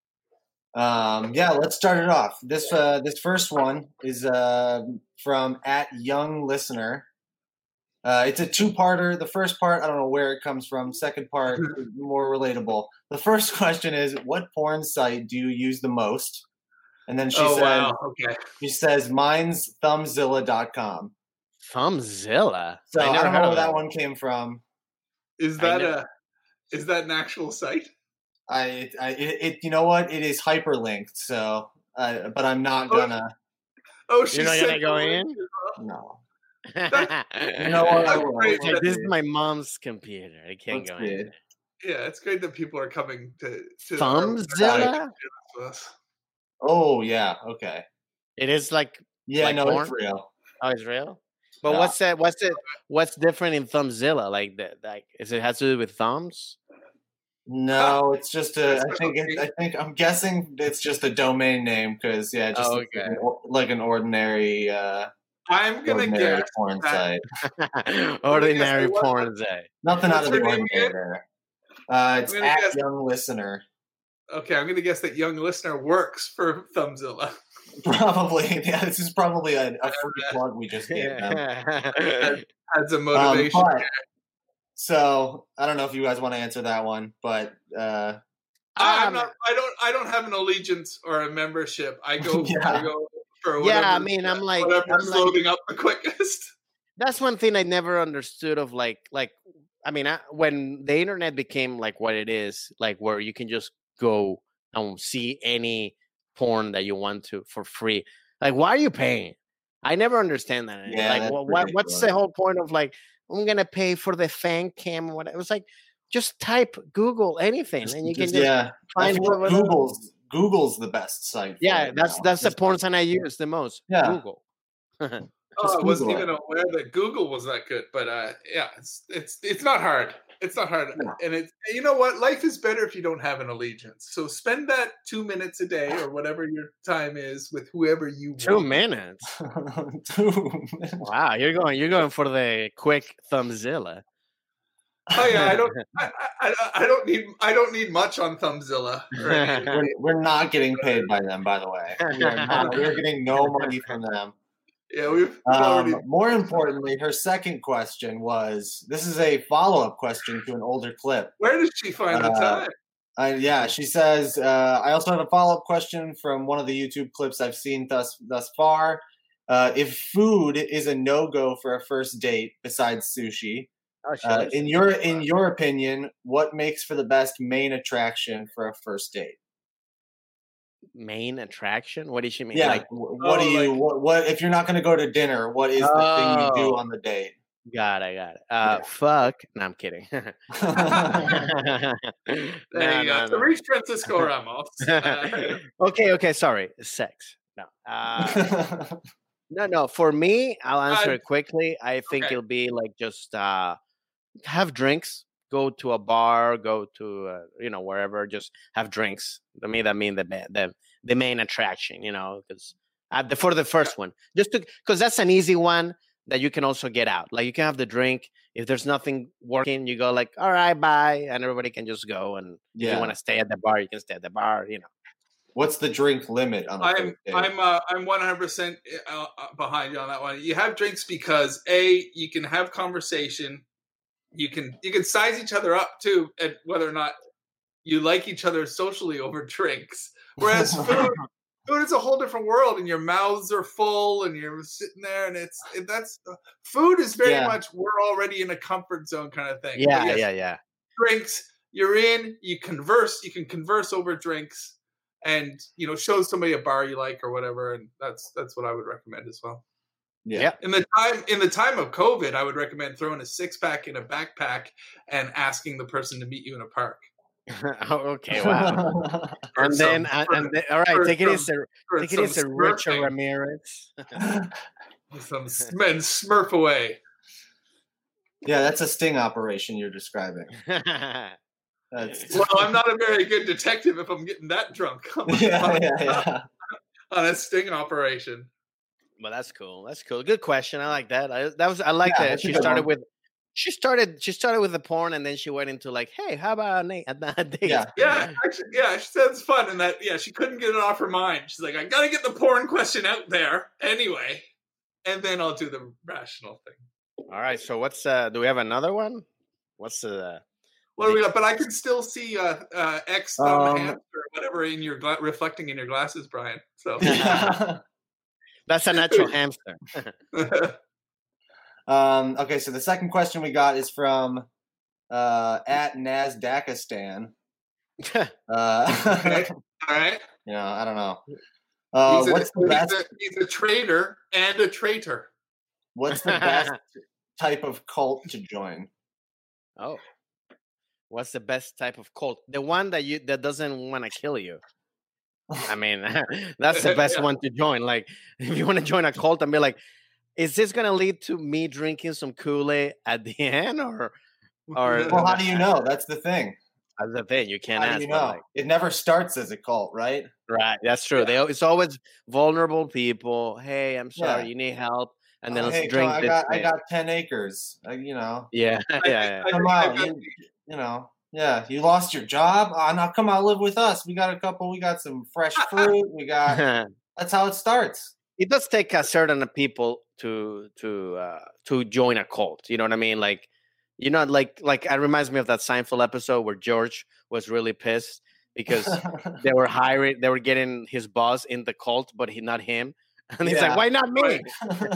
Um, yeah, let's start it off. This uh, this first one is uh, from at Young Listener. Uh, it's a two-parter. The first part, I don't know where it comes from. Second part, more relatable. The first question is, what porn site do you use the most? And then she Oh said, wow, okay. she says, mine's thumbzilla dot com. Thumbzilla. So I, never don't heard know of where that one came from. Is I that know. a is that an actual site? I, I it, it, you know what? It is hyperlinked. So, uh, but I'm not Oh, gonna. Oh, she You're not sent gonna go the in? link. No. You You know what? I That's will. great. Like, this is my mom's computer. I can't Let's go see. in. Yeah, it's great that people are coming to to Thumbzilla? with us. Oh yeah. Okay. It is like Yeah. Like no, porn? it's real. oh, it's real. But Yeah. what's that? What's it? What's different in Thumbzilla? Like that? Like is it has to do with thumbs? No, it's just a. I That's think. It, I think. I'm guessing it's just a domain name because yeah, just Oh, looks like, okay. an, or- like an ordinary, uh, I'm gonna ordinary guess porn that- site. Ordinary what- porn day. Nothing out What's of the her name ordinary again? there. Uh, it's I'm gonna at guess- Young Listener. Okay, I'm gonna guess that young listener works for Thumbzilla. Probably. Yeah, this is probably a, a free plug we just gave them. Has a Um, motivation. but, so I don't know if you guys want to answer that one, but uh, I'm Um, not. I don't. I don't have an allegiance or a membership. I go. Yeah. I go for whatever. Yeah, I mean, I'm like, I'm whatever's like, loading up the quickest. that's one thing I never understood of like, like, I mean, I, when the internet became like what it is, like where you can just go and see any porn that you want to for free. Like, why are you paying? I never understand that. Yeah, like, that's what, what, what's the ridiculous. whole point of like, I'm gonna pay for the fan cam? What it was like, just type Google anything, just, and you can just- just yeah, I find feel like whatever- Google's Google's the best site. for yeah. it That's now. that's the Just- porn site I use the most. Yeah. Google. Oh, I wasn't Google even aware that Google was that good, but uh, yeah, it's it's it's not hard. It's not hard, No. and it's you know what? Life is better if you don't have an allegiance. So spend that two minutes a day or whatever your time is with whoever you Two want. minutes. Dude. Wow, you're going you're going for the quick Thumbzilla. Oh yeah, I don't. I, I, I don't need. I don't need much on Thumbzilla. or anything. we're, we're not getting paid by them, by the way. We are not, we're getting no money from them. Yeah, we've, we've already. Um, more importantly, her second question was this is a follow up question to an older clip. Where did she find the uh, time? Uh, yeah, she says, uh, I also have a follow up question from one of the YouTube clips I've seen thus, thus far. Uh, if food is a no go for a first date besides sushi, Oh, uh, shit. in your in your opinion, what makes for the best main attraction for a first date? Main attraction? What does she mean? Yeah, Like, wh- what oh, do you like- what, what if you're not going to go to dinner? What is the thing you do Oh. on the date? got it, got it. Uh, Yeah. fuck. No, I'm kidding. no, There you no, go. To no. reach Francisco Ramos. Uh, okay, okay. Sorry, sex. No, uh, no, no. For me, I'll answer Uh, it quickly. I think okay. it'll be like just uh, have drinks. Go to a bar. Go to uh, you know wherever. Just have drinks. To me, that mean the ba- the the main attraction. You know, because uh, the, for the first one, just to because that's an easy one that you can also get out. Like you can have the drink. If there's nothing working, you go like, all right, bye, and everybody can just go. And if Yeah. you want to stay at the bar, you can stay at the bar. You know. What's the drink limit on a I'm first date? I'm uh, I'm one hundred percent uh, behind you on that one. You have drinks because a you can have conversation, you can you can size each other up too, and whether or not you like each other socially over drinks. Whereas food, food is a whole different world, and your mouths are full, and you're sitting there, and it's it, that's food is very Yeah. much we're already in a comfort zone kind of thing. But Yeah, yes, yeah, yeah. drinks, you're in, you converse, you can converse over drinks. And you know, show somebody a bar you like or whatever, and that's that's what I would recommend as well. yeah. Yep. In the time in the time of COVID, I would recommend throwing a six pack in a backpack and asking the person to meet you in a park. Oh, okay, wow. For and some- then, and, for- and then, all right, for take it some- easy. for Take it some easy, Richard smurfing. Ramirez. Some men Smurf away. Yeah, that's a sting operation you're describing. That's... Well, I'm not a very good detective if I'm getting that drunk on, yeah, yeah, yeah. on a sting operation. Well, that's cool. That's cool. Good question. I like that. I, that was I like Yeah, that. that's a She good started one. with she started she started with the porn and then she went into like, hey, how about a, na- a date? Yeah. Yeah, actually, yeah, she said it's fun, and that yeah, she couldn't get it off her mind. She's like, I gotta get the porn question out there anyway, and then I'll do the rational thing. All right. So what's uh? Do we have another one? What's the? Uh, What do we got? But I can still see uh, uh, X thumb Um, hamster or whatever in your gla- reflecting in your glasses, Brian. So that's a natural hamster. um, okay, so the second question we got is from uh, at Nasdaqistan. Uh, okay. All right. you know, I don't know. Uh, he's, a, what's the he's, best? a, he's a traitor and a traitor. What's the best type of cult to join? Oh, what's the best type of cult? The one that you that doesn't want to kill you. I mean, that's the best Yeah. one to join. Like, if you want to join a cult and be like, is this gonna lead to me drinking some Kool-Aid at the end, or, or Well, how do you know? That's the thing. that's the thing you can't How ask. do you but, know? like, It never starts as a cult, right? right, that's true. They al- it's always vulnerable people. Hey, I'm sorry, Yeah. you need help, and then Uh, let's hey, drink come, I this. got I thing. got ten acres. Uh, you know, Yeah, yeah, yeah. I come think I've out. got You, you know, yeah. You lost your job. Oh, now come out, live with us. We got a couple. We got some fresh fruit. We got. That's how it starts. It does take a certain people to to uh, to join a cult. You know what I mean? Like, you know, like like it reminds me of that Seinfeld episode where George was really pissed because they were hiring, they were getting his boss in the cult, but he not him, and he's Yeah. like, "Why not me?" Why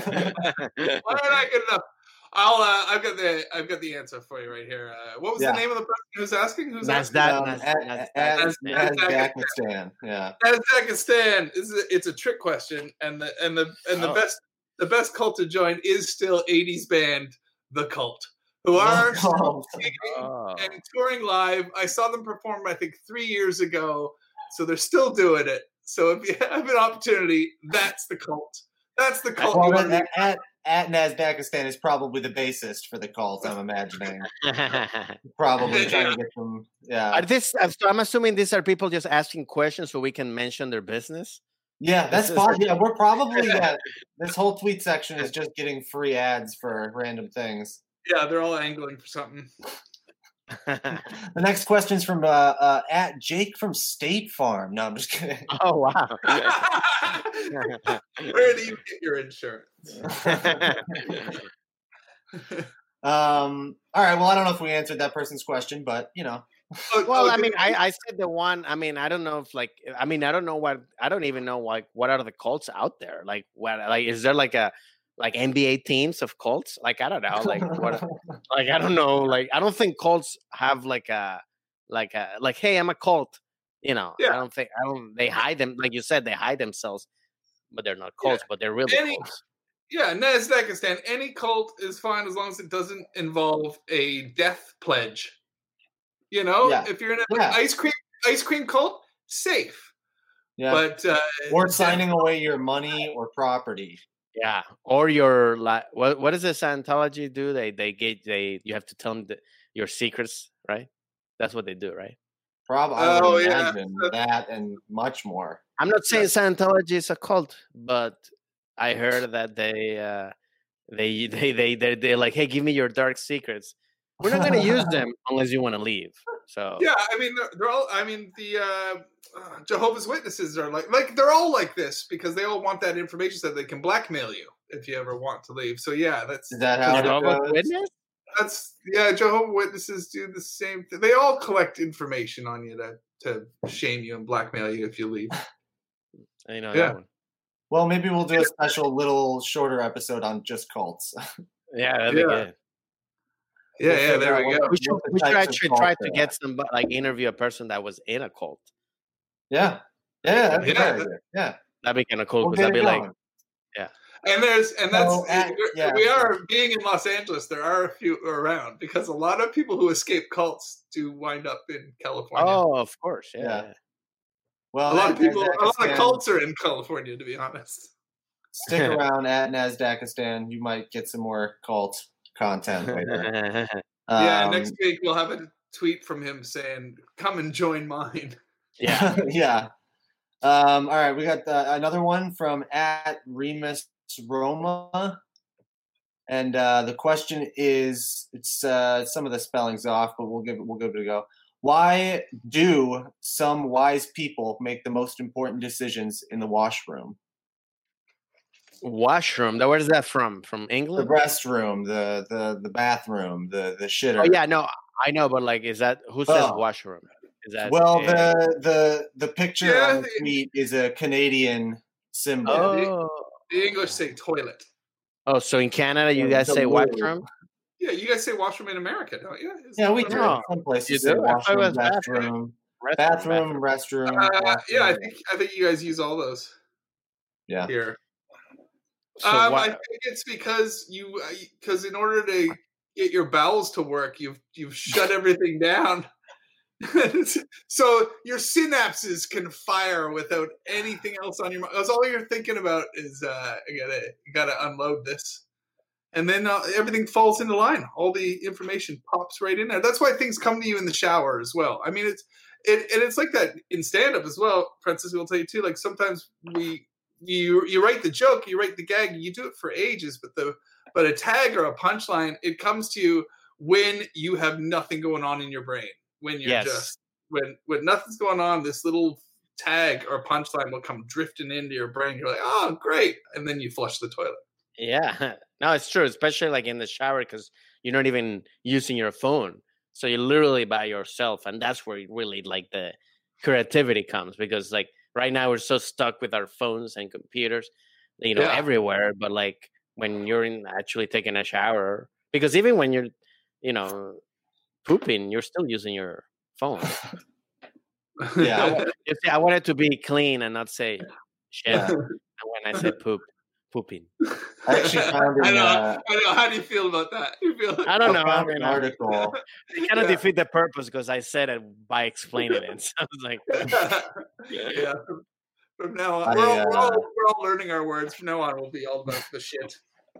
did I get enough? I'll. Uh, I've got the. I've got the answer for you right here. Uh, what was Yeah. the name of the person who's asking? Who's That's asking? that. Um, Nas- at, Nas- at, Nas- at Nasdaq- Kazakhstan. Yeah. Kazakhstan is a, it's a trick question, and the and the and the Oh. best the best cult to join is still eighties band The Cult, who are still Cult. singing Oh. and touring live. I saw them perform, I think, three years ago, so they're still doing it. So if you have an opportunity, that's the cult. That's the cult. you Well, wanna then, be- at, at Nasdaqistan is probably the bassist for the cult. I'm imagining. Probably trying to get some. Yeah. Are this? uh, So I'm assuming these are people just asking questions so we can mention their business. Yeah, that's This is- fine. Yeah, we're probably yeah. This whole tweet section is just getting free ads for random things. yeah, they're all angling for something. The next question is from uh, uh, at Jake from State Farm. No, I'm just kidding. Oh wow! Where do you get your insurance? Um. All right. Well, I don't know if we answered that person's question, but you know. Oh, Well, oh, I did- mean, I, I said the one. I mean, I don't know if like, I mean, I don't know what, I don't even know like what are the cults out there. Like, what, like, is there like a like N B A teams of cults? Like, I don't know. Like, what? Like, I don't know. Like, I don't think cults have like a like a like, hey, I'm a cult. You know, Yeah. I don't think I don't. They hide them, like you said, they hide themselves, but they're not cults, but they're really Any- cults. Yeah, Nasdaqistan. Any cult is fine as long as it doesn't involve a death pledge. You know, Yeah. if you're in an Yeah. ice cream ice cream cult, safe. Yeah. But uh, or signing away your money or property. Yeah, or your like, what what does the Scientology do? They they get they you have to tell them the, your secrets, right? That's what they do, right? Probably. I would Oh, yeah. imagine that and much more. I'm not saying Scientology is a cult, but I heard that they uh, they they they they they're like, hey, give me your dark secrets. We're not going to use them unless you want to leave. So yeah, I mean, they're, they're all. I mean, the uh, uh, Jehovah's Witnesses are like like they're all like this because they all want that information so they can blackmail you if you ever want to leave. So yeah, that's Is that how it Jehovah's goes? Witness? that's yeah. Jehovah's Witnesses do the same thing. They all collect information on you to to shame you and blackmail you if you leave. You know Yeah. that one. Well, maybe we'll do a special little shorter episode on just cults. Yeah, that'd be Yeah. good. Yeah, We'll yeah. figure There out we what go. the- We should what the we should types of actually cults try there to are. get some like interview a person that was in a cult. Yeah. Yeah, that'd be Yeah, great. Yeah. That'd be kind of cool We'll because get I'd it be like, going. And there's and that's So, at- we're- yeah. we are being in Los Angeles. There are a few around because a lot of people who escape cults do wind up in California. oh, of course, yeah. Yeah. yeah. Well, a lot at of people, a lot of Kazakhstan- cults are in California, to be honest. stick around at NASDAQistan. You might get some more cult content later. Um, yeah, next week we'll have a tweet from him saying, "Come and join mine." Yeah, yeah. Um, all right, we got the, another one from at Remus Roma, and uh, the question is, it's uh, some of the spelling's off, but we'll give it, we'll give it a go. Why do some wise people make the most important decisions in the washroom? washroom. Where is that from? From The England? restroom, the the the bathroom, the the shitter. Oh yeah, no, I know, but like, is that who says Oh. washroom? Is that Well, uh, the the the picture Yeah, on the the- tweet is a Canadian symbol. oh The English say toilet. oh, so in Canada you Yeah, guys the say loo. washroom? Yeah, you guys say washroom in America, don't you? Is Yeah, that we what do. I'm- No. Some places You say do? I thought it washroom, was bathroom. restroom, bathroom, restroom. Uh, yeah, I washroom. think I think you guys use all those Yeah. here. So um, why- I think it's because you because in order to get your bowels to work, you've you've shut everything down. So your synapses can fire without anything else on your mind. That's all you're thinking about is uh, I gotta you gotta unload this, and then uh, everything falls into line. All the information pops right in there. That's why things come to you in the shower as well. I mean, it's it and it's like that in stand up as well. Francis will tell you too. Like sometimes we you you write the joke, you write the gag, you do it for ages, but the but a tag or a punchline, it comes to you when you have nothing going on in your brain. When you're Yes. just when when nothing's going on, this little tag or punchline will come drifting into your brain. You're like, oh, great, and then you flush the toilet. Yeah, no, it's true, especially like in the shower because you're not even using your phone, so you're literally by yourself, and that's where really like the creativity comes because like right now we're so stuck with our phones and computers, you know, Yeah. everywhere. But like when you're in actually taking a shower, because even when you're, you know, pooping, you're still using your phone. Yeah. I, wa- you see, I want it to be clean and not say shit. Yeah. And when I say poop, pooping. I actually found I an, know. uh, I know. How do you feel about that? You feel I don't know. I I found mean, an I- article. It kind of Yeah. defeat the purpose because I said it by explaining it. So I was like, yeah. From, from now on, I, we're, all, we're, all, uh, we're all learning our words. From now on, we'll be all about the shit.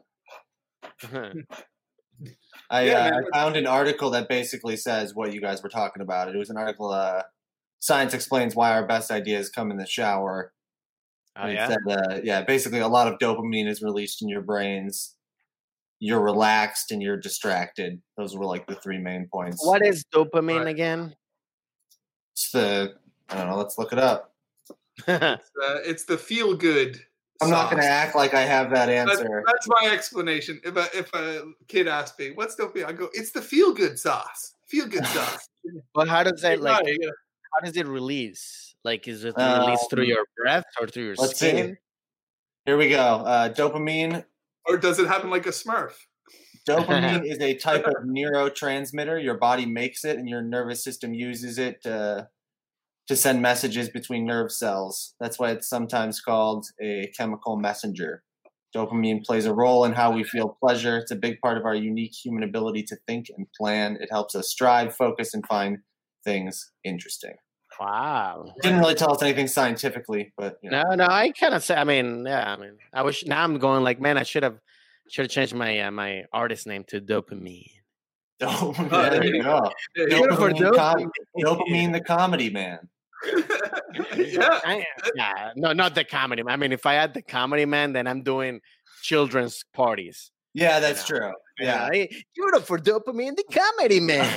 I, Yeah, uh, man. I found an article that basically says what you guys were talking about. It was an article, uh, Science Explains Why Our Best Ideas Come in the Shower. oh And it yeah, said, uh, yeah, basically a lot of dopamine is released in your brains. You're relaxed and you're distracted. Those were like the three main points. what is dopamine Right. again? It's the, I don't know, let's look it up. It's, uh, it's the feel good. I'm not going to act like I have that That's, answer. that's my explanation. If a, if a kid asks me, what's dopamine? I go, it's the feel good sauce. Feel good sauce. But how does that like? Right, yeah. How does it release? Like, is it Um, released through your breath or through your Let's see. skin? Here we go. Uh, dopamine. Or does it happen like a Smurf? Dopamine is a type of neurotransmitter. Your body makes it, and your nervous system uses it to, to send messages between nerve cells. That's why it's sometimes called a chemical messenger. Dopamine plays a role in how we feel pleasure. It's a big part of our unique human ability to think and plan. It helps us strive, focus, and find things interesting. Wow. Didn't really tell us anything scientifically, but you know. No, no, I kind of say. I mean, yeah, I mean, I wish. Now I'm going like, man, I should have, should have changed my uh, my artist name to Dopamine. Dop- Oh, yeah, there there you you go. Yeah, Good for Dopamine, com- dopamine. dopamine the comedy man. yeah. I, yeah, no, not the comedy. I mean, if I had the comedy man, then I'm doing children's parties. Yeah, that's You true. Yeah. Hey, give it up for Dopamine, the comedy man.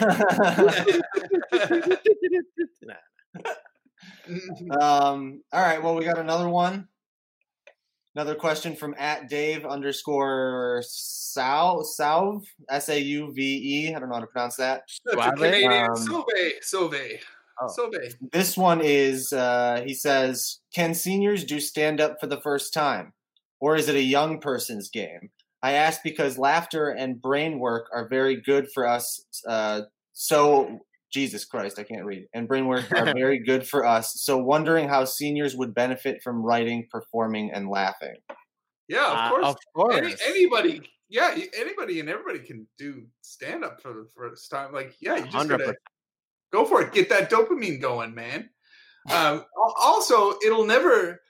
um, all right. Well, we got another one. Another question from at Dave underscore Sau Sauve S A U V E. I don't know how to pronounce that. That's a Suave? Canadian Um, Sauve. Sauve. Oh. Sauve. This one is. Uh, he says, "Can seniors do stand up for the first time, or is it a young person's game?" I ask because laughter and brain work are very good for us. Uh, so. Jesus Christ, I can't read. And brain work are very good for us. So wondering how seniors would benefit from writing, performing, and laughing. Yeah, of Uh, course. of course. Any, anybody, yeah, anybody and everybody can do stand up for the first time. Like, yeah, you just one hundred gotta percent. go for it. Get that dopamine going, man. Um, al- also, it'll never,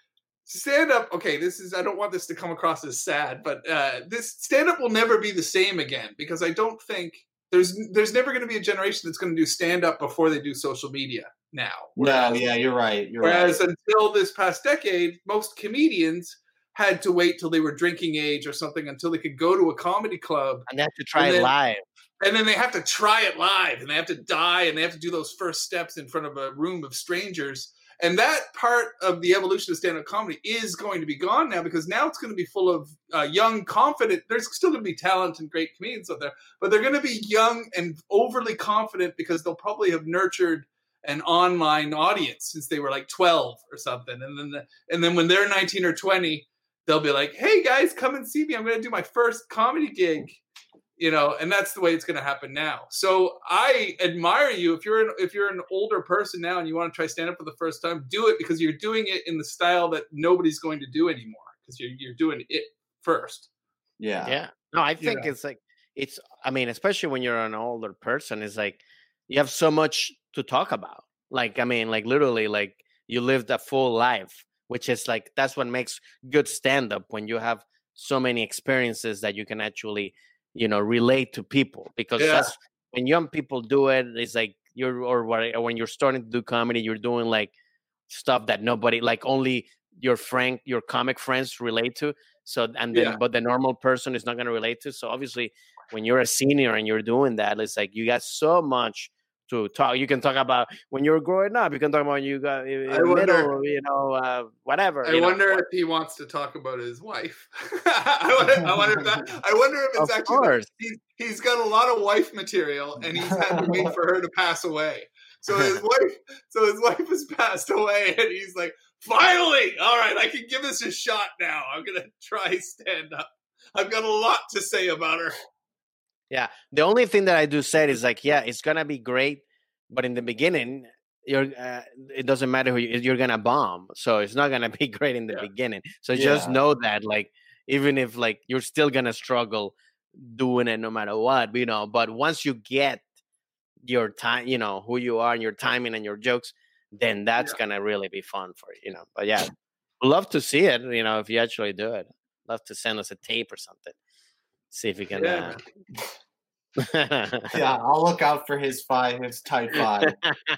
stand up. Okay, this is. I don't want this to come across as sad, but uh, this stand up will never be the same again because I don't think there's there's never going to be a generation that's going to do stand up before they do social media now. Whereas, no, yeah, you're right. You're whereas right. until this past decade, most comedians had to wait till they were drinking age or something until they could go to a comedy club and they have to try then, it live. And then they have to try it live, and they have to die, and they have to do those first steps in front of a room of strangers. And that part of the evolution of stand-up comedy is going to be gone now because now it's going to be full of uh, young, confident. There's still going to be talent and great comedians out there, but they're going to be young and overly confident because they'll probably have nurtured an online audience since they were like twelve or something. And then, the, and then when they're nineteen or twenty, they'll be like, "Hey guys, come and see me. I'm going to do my first comedy gig." You know, and that's the way it's going to happen now. So I admire you. If you're an, if you're an older person now and you want to try stand up for the first time, do it because you're doing it in the style that nobody's going to do anymore because you're you're doing it first. Yeah, yeah. No, I think yeah. it's like it's. I mean, especially when you're an older person, it's like you have so much to talk about. Like, I mean, like literally, like you lived a full life, which is like that's what makes good stand up when you have so many experiences that you can actually, you know, relate to people because yeah. that's when young people do it. It's like you're or when you're starting to do comedy, you're doing like stuff that nobody, like only your friend, your comic friends relate to. So and then, yeah. but the normal person is not going to relate to. So obviously, when you're a senior and you're doing that, it's like you got so much to talk. You can talk about when you're growing up. You can talk about when you got middle, wonder, you know, uh, whatever. I you wonder know. if he wants to talk about his wife. I, wonder, I wonder if that. I wonder if it's of actually course. He's, he's got a lot of wife material, and he's had to wait for her to pass away. So his wife, so his wife has passed away, and he's like, "Finally, all right, I can give this a shot now. I'm gonna try stand up. I've got a lot to say about her." Yeah, the only thing that I do say is like, yeah, it's gonna be great, but in the beginning, you're uh, it doesn't matter who you, you're gonna bomb, so it's not gonna be great in the yeah. beginning. So yeah. just know that, like, even if like you're still gonna struggle doing it no matter what, you know. But once you get your time, you know who you are and your timing and your jokes, then that's yeah. gonna really be fun for you, you know. But yeah, love to see it, you know, if you actually do it. Love to send us a tape or something. See if you can. Yeah. Uh... yeah, I'll look out for his five, his type five.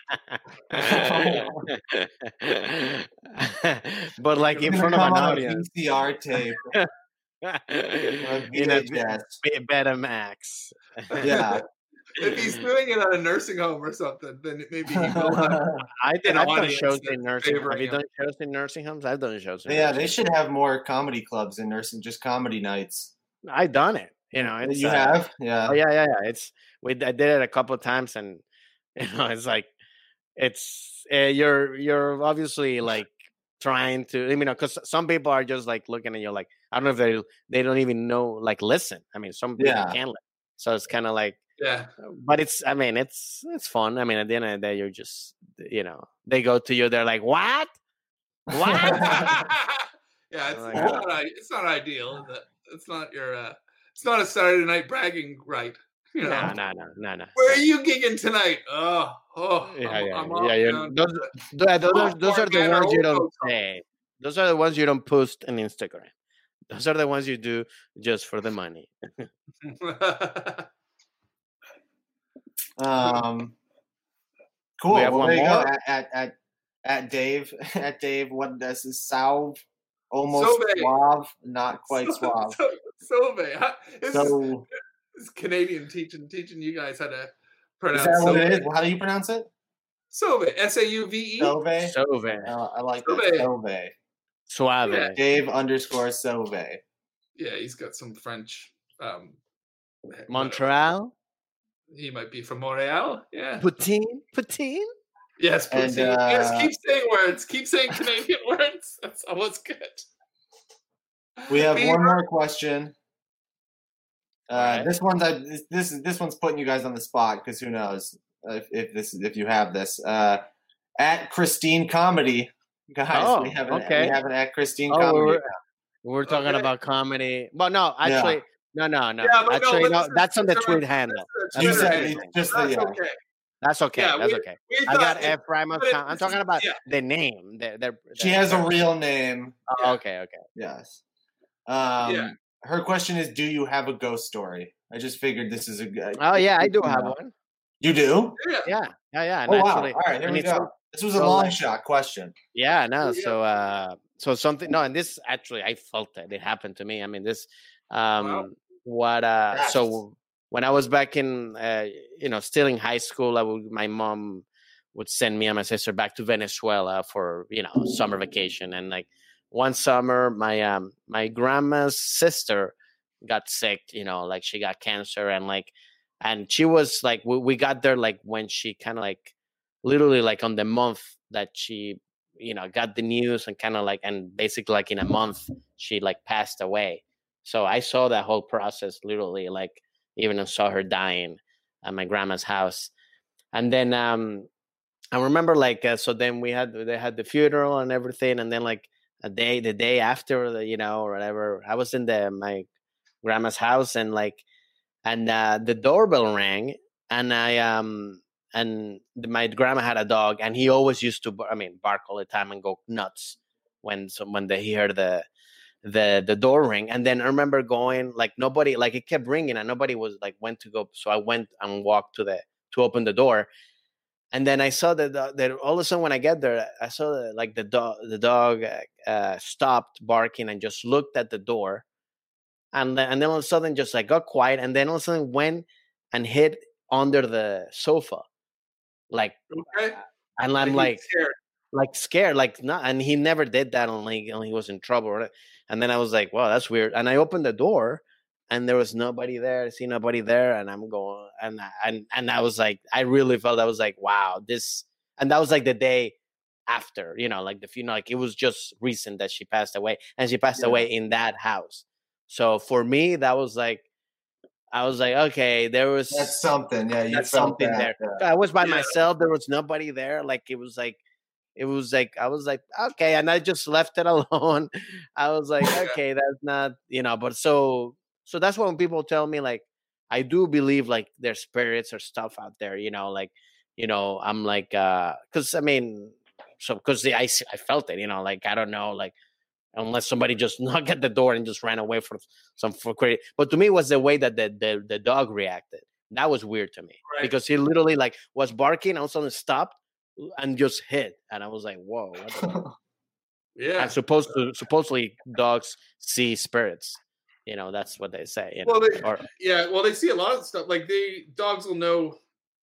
But like in front of an audience. V C R tape. In a Betamax. Yeah. If he's doing it at a nursing home or something, then maybe he will have. I did. I've done shows in nursing homes. Have you done shows in nursing homes? I've done shows. In yeah, nursing they should have more comedy clubs in nursing, just comedy nights. I've done it. You know, it's, you uh, have, yeah, oh, yeah, yeah, yeah. It's we. I did it a couple of times, and you know, it's like it's uh, you're you're obviously like trying to. I mean, because some people are just like looking at you like I don't know if they they don't even know like listen. I mean, some people yeah. can't listen, so it's kind of like. Yeah, but it's, I mean, it's, it's fun. I mean, at the end of the day, you're just, you know, they go to you, they're like, what? What? yeah, it's, like, not, oh. it's not ideal. It's not your, uh, it's not a Saturday night bragging right. You know? No, no, no, no, no. Where are you gigging tonight? Oh, oh, yeah, I'm, yeah, I'm yeah. yeah. Those, those, those, those are the ones you don't say. Those are the ones you don't post on Instagram. Those are the ones you do just for the money. Um, cool. Well, there you go. At, at at at Dave at Dave. What does this salve? Almost Sauve. suave, not quite suave. So, Sauve. This so is Canadian teaching teaching you guys how to pronounce. Is that what it is? How do you pronounce it? Sauve. S A U V E. Sauve. Sauve. Uh, I like Sauve. that. Sauve. Suave. Yeah. Dave underscore Sauve. Yeah, he's got some French. Um, Montreal. He might be from Montreal. Yeah. Poutine. Poutine. Yes, poutine. And, uh, yes, keep saying words. Keep saying Canadian words. That's always good. We have one more question. Uh, right. This one's I, this, this this one's putting you guys on the spot because who knows if, if this if you have this uh, at Christine Comedy, guys. Oh, we have an okay. we have an at Christine oh, Comedy. We're, we're talking okay. about comedy. Well, no, actually, yeah. no, no, no. Yeah, actually, no, no. That's on the Twitter, tweet handle. That's You Twitter said handle. it's just That's the, yeah. okay. That's okay. Yeah, That's we- okay. we I got thought it- Ephraim. but it- I'm talking about yeah. the name. The, the, She the- has a real name. Oh, yeah. okay, okay. Yes. Um, Yeah. Her question is, do you have a ghost story? I just figured this is a good. Oh yeah, I do you have know. one. You do? Yeah. Yeah, yeah, yeah. And Oh, wow. actually, All right, here and we it's go. so- This was a so, long like- shot question. Yeah, no. Yeah. So, uh, so something. No, and this actually, I felt it. It happened to me. I mean, this. Um, Wow. What? Uh, Yes. so when I was back in, uh, you know, still in high school, I would, my mom would send me and my sister back to Venezuela for, you know, summer vacation. And like one summer, my um, my grandma's sister got sick. You know, like she got cancer, and like, and she was like, we, we got there like when she kind of like, literally like on the month that she, you know, got the news, and kind of like, and basically like in a month she like passed away. So I saw that whole process literally, like even I saw her dying at my grandma's house. And then um I remember like uh, so then we had they had the funeral and everything, and then like a day the day after, the, you know, or whatever, I was in the my grandma's house, and like and uh, the doorbell rang, and I um and the, my grandma had a dog, and he always used to I mean bark all the time and go nuts when so when the, he heard the the the door ring. And then I remember going, like nobody, like it kept ringing and nobody was like went to go, so I went and walked to the to open the door. And then I saw that, the, that all of a sudden when I get there, I saw that like the dog the dog uh, stopped barking and just looked at the door, and then, and then all of a sudden just like got quiet, and then all of a sudden went and hid under the sofa, like Okay. and I'm He was like scared. like scared, like not, and he never did that unless he was in trouble. Or, and then I was like, wow, that's weird. And I opened the door, and there was nobody there. I see nobody there, and I'm going, and and and I was like, I really felt, I was like, wow, this, and that was like the day after, you know, like the funeral, like it was just recent that she passed away, and she passed Yeah. away in that house. So for me, that was like, I was like, okay, there was That's something. Yeah, you that's felt something that, there. yeah. I was by Yeah. myself. There was nobody there. Like it was like, it was like I was like, okay, and I just left it alone. I was like, Yeah. okay, that's not, you know. But so, so that's when people tell me, like, I do believe like there's spirits or stuff out there, you know, like, you know, I'm like, uh, because I mean, so because I s- I felt it, you know, like I don't know, like unless somebody just knocked at the door and just ran away for some for credit. But to me, it was the way that the the, the dog reacted. That was weird to me Right. because he literally like was barking, all of a sudden stopped and just hit, and I was like, whoa. What the Yeah. And supposed to supposedly dogs see spirits. You know, that's what they say. You know, Well, they- or, Yeah, well, they see a lot of stuff. Like they dogs will know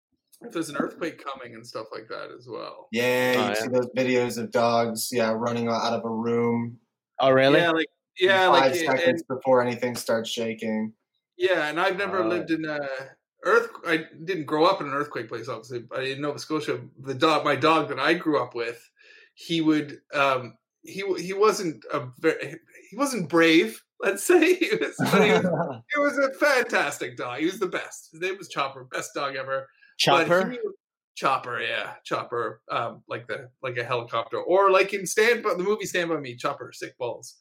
if there's an earthquake coming and stuff like that as well. Yeah, you Oh, yeah. see those videos of dogs, yeah, running out of a room oh, really? Yeah, like yeah, five like seconds and, before anything starts shaking. yeah, and I've never Uh, lived in a earth. I didn't grow up in an earthquake place, obviously. But in Nova Scotia, the dog, my dog that I grew up with, he would, um, he he wasn't a very, he wasn't brave. Let's say he was, but he was, he was a fantastic dog. He was the best. His name was Chopper, best dog ever. But Chopper? he- Chopper, yeah, Chopper, um, like the like a helicopter, or like in Stand by the movie Stand by Me, Chopper, sick balls.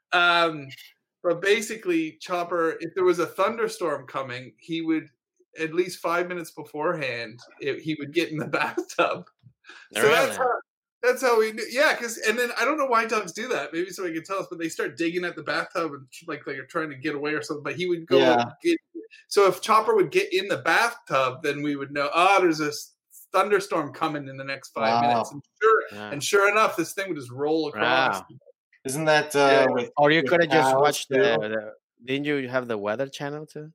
Um, but basically, Chopper, if there was a thunderstorm coming, he would at least five minutes beforehand, it, he would get in the bathtub. So that's Really? how that's how we knew. Yeah, because and then I don't know why dogs do that. Maybe somebody can tell us, but they start digging at the bathtub and like they're trying to get away or something. But he would go. Yeah. Get, so if Chopper would get in the bathtub, then we would know. Ah, there's a thunderstorm coming in the next five Wow. minutes. And sure, Yeah. and sure enough, this thing would just roll across. Wow. Isn't that uh, Yeah. with Or you with could have just cows, watched the, too? the. Didn't you have the Weather Channel too?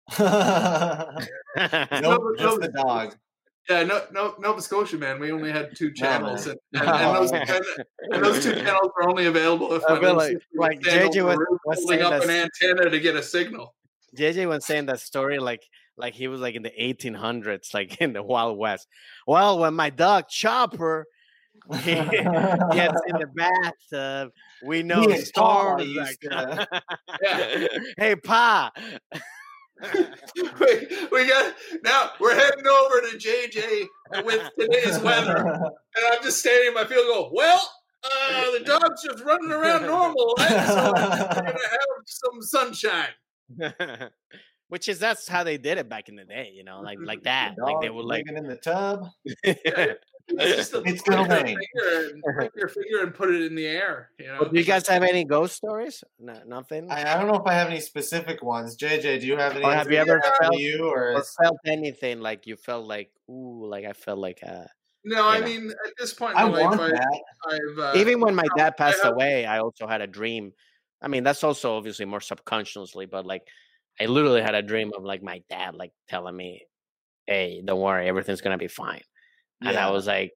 Nope, just the dog. Yeah, no, no, Nova Scotia, man. We only had two channels, man. and, and, and, those, No. and, and those two channels were only available if I my feel little like- sister would like stand J J over was- the roof was holding saying up an that's- antenna to get a signal. J J was saying that story like like he was like in the eighteen hundreds, like in the Wild West. Well, when my dog Chopper he gets in the bathtub, we know Me and Pa storms. used are to- Yeah. Hey, Pa. we, we got now. We're heading over to J J with today's weather, and I'm just standing in my field, go. Well, uh, the dog's just running around normal, right? So we're gonna have some sunshine. Which is that's how they did it back in the day, you know, like like that. The Like they dog would like living in the tub. It's just a, It's prick gonna your rain. finger and prick your finger and put it in the air. You know. But do you guys have any ghost stories? No, nothing. I, I don't know if I have any specific ones. J J, do you have any? Or have you that ever happened felt- to you, or, Or is- felt anything like you felt like ooh, like I felt like uh No, I you know. mean at this point in I my want life, that. I, I've uh, even when my dad I passed have- away, I also had a dream. I mean, that's also obviously more subconsciously, but like I literally had a dream of like my dad like telling me, "Hey, don't worry, everything's gonna be fine." And I Yeah. was like,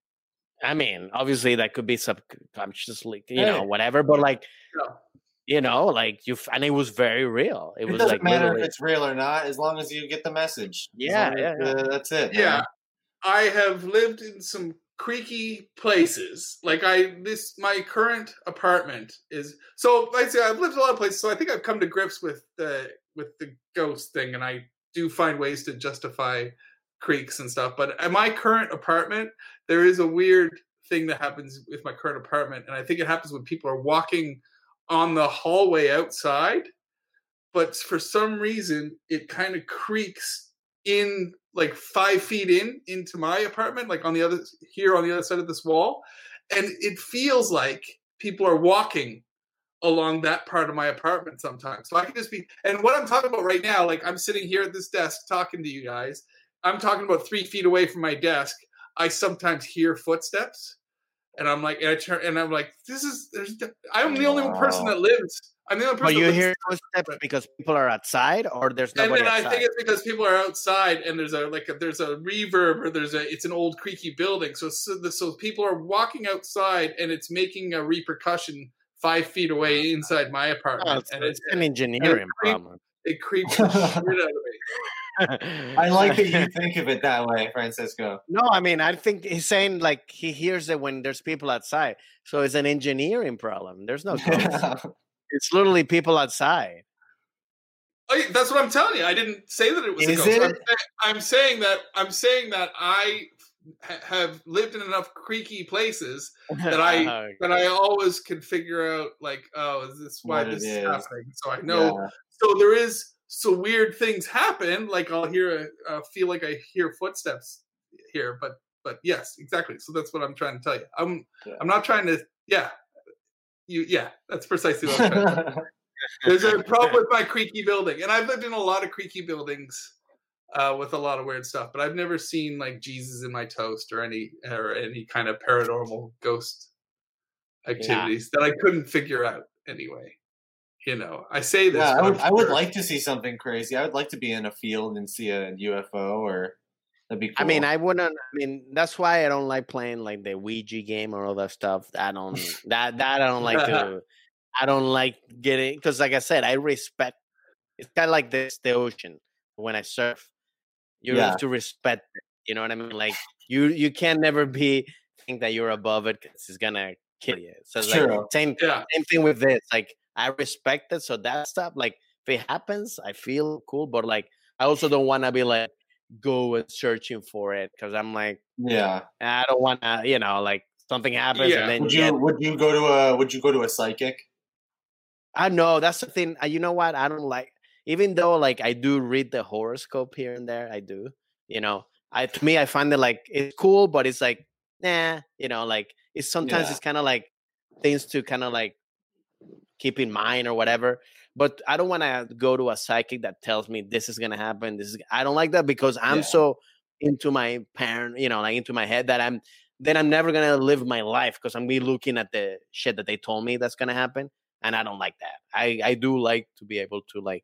I mean, obviously that could be subconsciously, you Hey. know, whatever, but like, Yeah. you know, like you, f- and it was very real. It, It was doesn't like matter literally, if it's real or not, as long as you get the message. As Yeah, long as, yeah, yeah. uh, that's it. Yeah, man. I have lived in some creaky places. Like I, this my current apartment is. So like I say I've lived a lot of places. So I think I've come to grips with the with the ghost thing, and I do find ways to justify creaks and stuff. But at my current apartment, there is a weird thing that happens with my current apartment, and I think it happens when people are walking on the hallway outside. But for some reason, it kind of creaks in like five feet in into my apartment, like on the other here on the other side of this wall, and it feels like people are walking along that part of my apartment sometimes. So I can just be, and what I'm talking about right now, like I'm sitting here at this desk talking to you guys. I'm talking about three feet away from my desk. I sometimes hear footsteps, and I'm like, and I turn, and I'm like, this is. There's, I'm the only one person Wow. that lives. I'm the only but person. you that lives hear footsteps because people are outside, or there's and nobody then I outside. think it's because people are outside, and there's a like a, there's a reverb, or there's a it's an old creaky building, so so, the, so people are walking outside, and it's making a repercussion five feet away inside my apartment, Oh, it's, and it's it, an engineering creep- problem. it creeps the shit out of me. I like that you think of it that way, Francisco. No, I mean, I think he's saying like he hears it when there's people outside. So it's an engineering problem. There's no ghosts. It's literally people outside. Oh, yeah, that's what I'm telling you. I didn't say that it was Is a ghost. it? I'm, say- I'm saying that I'm saying that I ha- have lived in enough creaky places that I Oh, that I always can figure out like, oh, is this why What this it is is. happening? So I know. Yeah. So there is so weird things happen. Like I'll hear a uh, feel like I hear footsteps here, but but yes, exactly. So that's what I'm trying to tell you. I'm Yeah. I'm not trying to. Yeah, you. Yeah, that's precisely what I'm trying to tell you. There's a problem with my creaky building, and I've lived in a lot of creaky buildings uh, with a lot of weird stuff, but I've never seen like Jesus in my toast or any or any kind of paranormal ghost activities that I couldn't figure out anyway. You know, I say this. Yeah, I but would, I'm I would sure- like to see something crazy. I would like to be in a field and see a U F O, or that'd be cool. I mean, I wouldn't. I mean, that's why I don't like playing like the Ouija game or all that stuff. I don't. that that I don't like to. I don't like getting because, like I said, I respect. It's kind of like this the ocean when I surf. You Yeah. have to respect it. You know what I mean? Like you, you can never be think that you're above it because it's gonna kill you. So it's like True. same Yeah. same thing with this. Like I respect it, so that stuff. Like if it happens, I feel cool, but like I also don't want to be like go and searching for it because I'm like yeah. I don't want to, you know, like something happens Yeah. and then Would you you get, would you go to a would you go to a psychic? I know that's the thing. uh, You know what? I don't like, even though like I do read the horoscope here and there. I do, you know. I to me, I find it like it's cool, but it's like nah, you know, like it's sometimes Yeah. it's kind of like things to kind of like keep in mind or whatever. But I don't want to go to a psychic that tells me this is gonna happen. This is I don't like that because I'm Yeah. so into my parent, you know, like into my head that I'm then I'm never gonna live my life because I'm be looking at the shit that they told me that's gonna happen, and I don't like that. I I do like to be able to like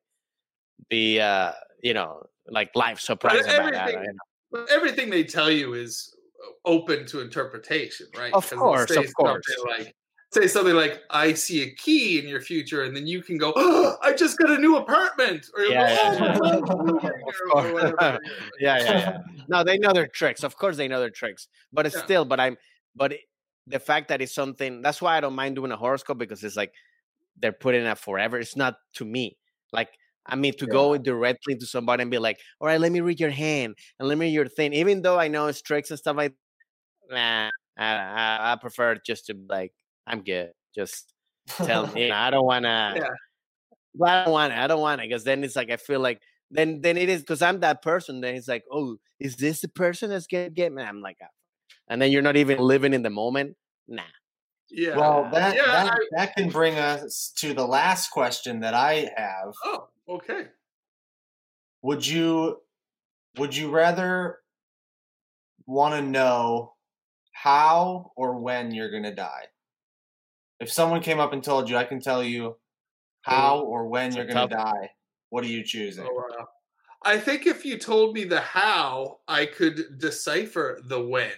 be uh you know like life surprise about that. everything- you know. But everything they tell you is open to interpretation, right? Of 'Cause they'll course, say of course. something Like, say something like, "I see a key in your future," and then you can go, "Oh, I just got a new apartment," or you'll Yeah, go, yeah, "Oh, my yeah. mom's moving," Of or- or course. whatever. yeah, yeah, yeah. No, they know their tricks. Of course, they know their tricks. But it's Yeah. still, but I'm, but it, the fact that it's something. That's why I don't mind doing a horoscope because it's like they're putting it forever. It's not to me. Like I mean, to go directly to somebody and be like, "All right, let me read your hand and let me read your thing." Even though I know it's tricks and stuff like, nah, I, I, I prefer just to be like, I'm good. Just tell me. You know, I don't want to. Yeah. Well, I don't want it. I don't want it because then it's like I feel like then then it is because I'm that person. Then it's like, oh, is this the person that's gonna get me? I'm like, ah. And then you're not even living in the moment. Nah. Yeah. Well, that Yeah, that, I- that can bring us to the last question that I have. Oh, okay. Would you would you rather want to know how or when you're gonna die? If someone came up and told you, I can tell you how or when It's a you're gonna tough- die, what are you choosing? Oh, wow. I think if you told me the how, I could decipher the when.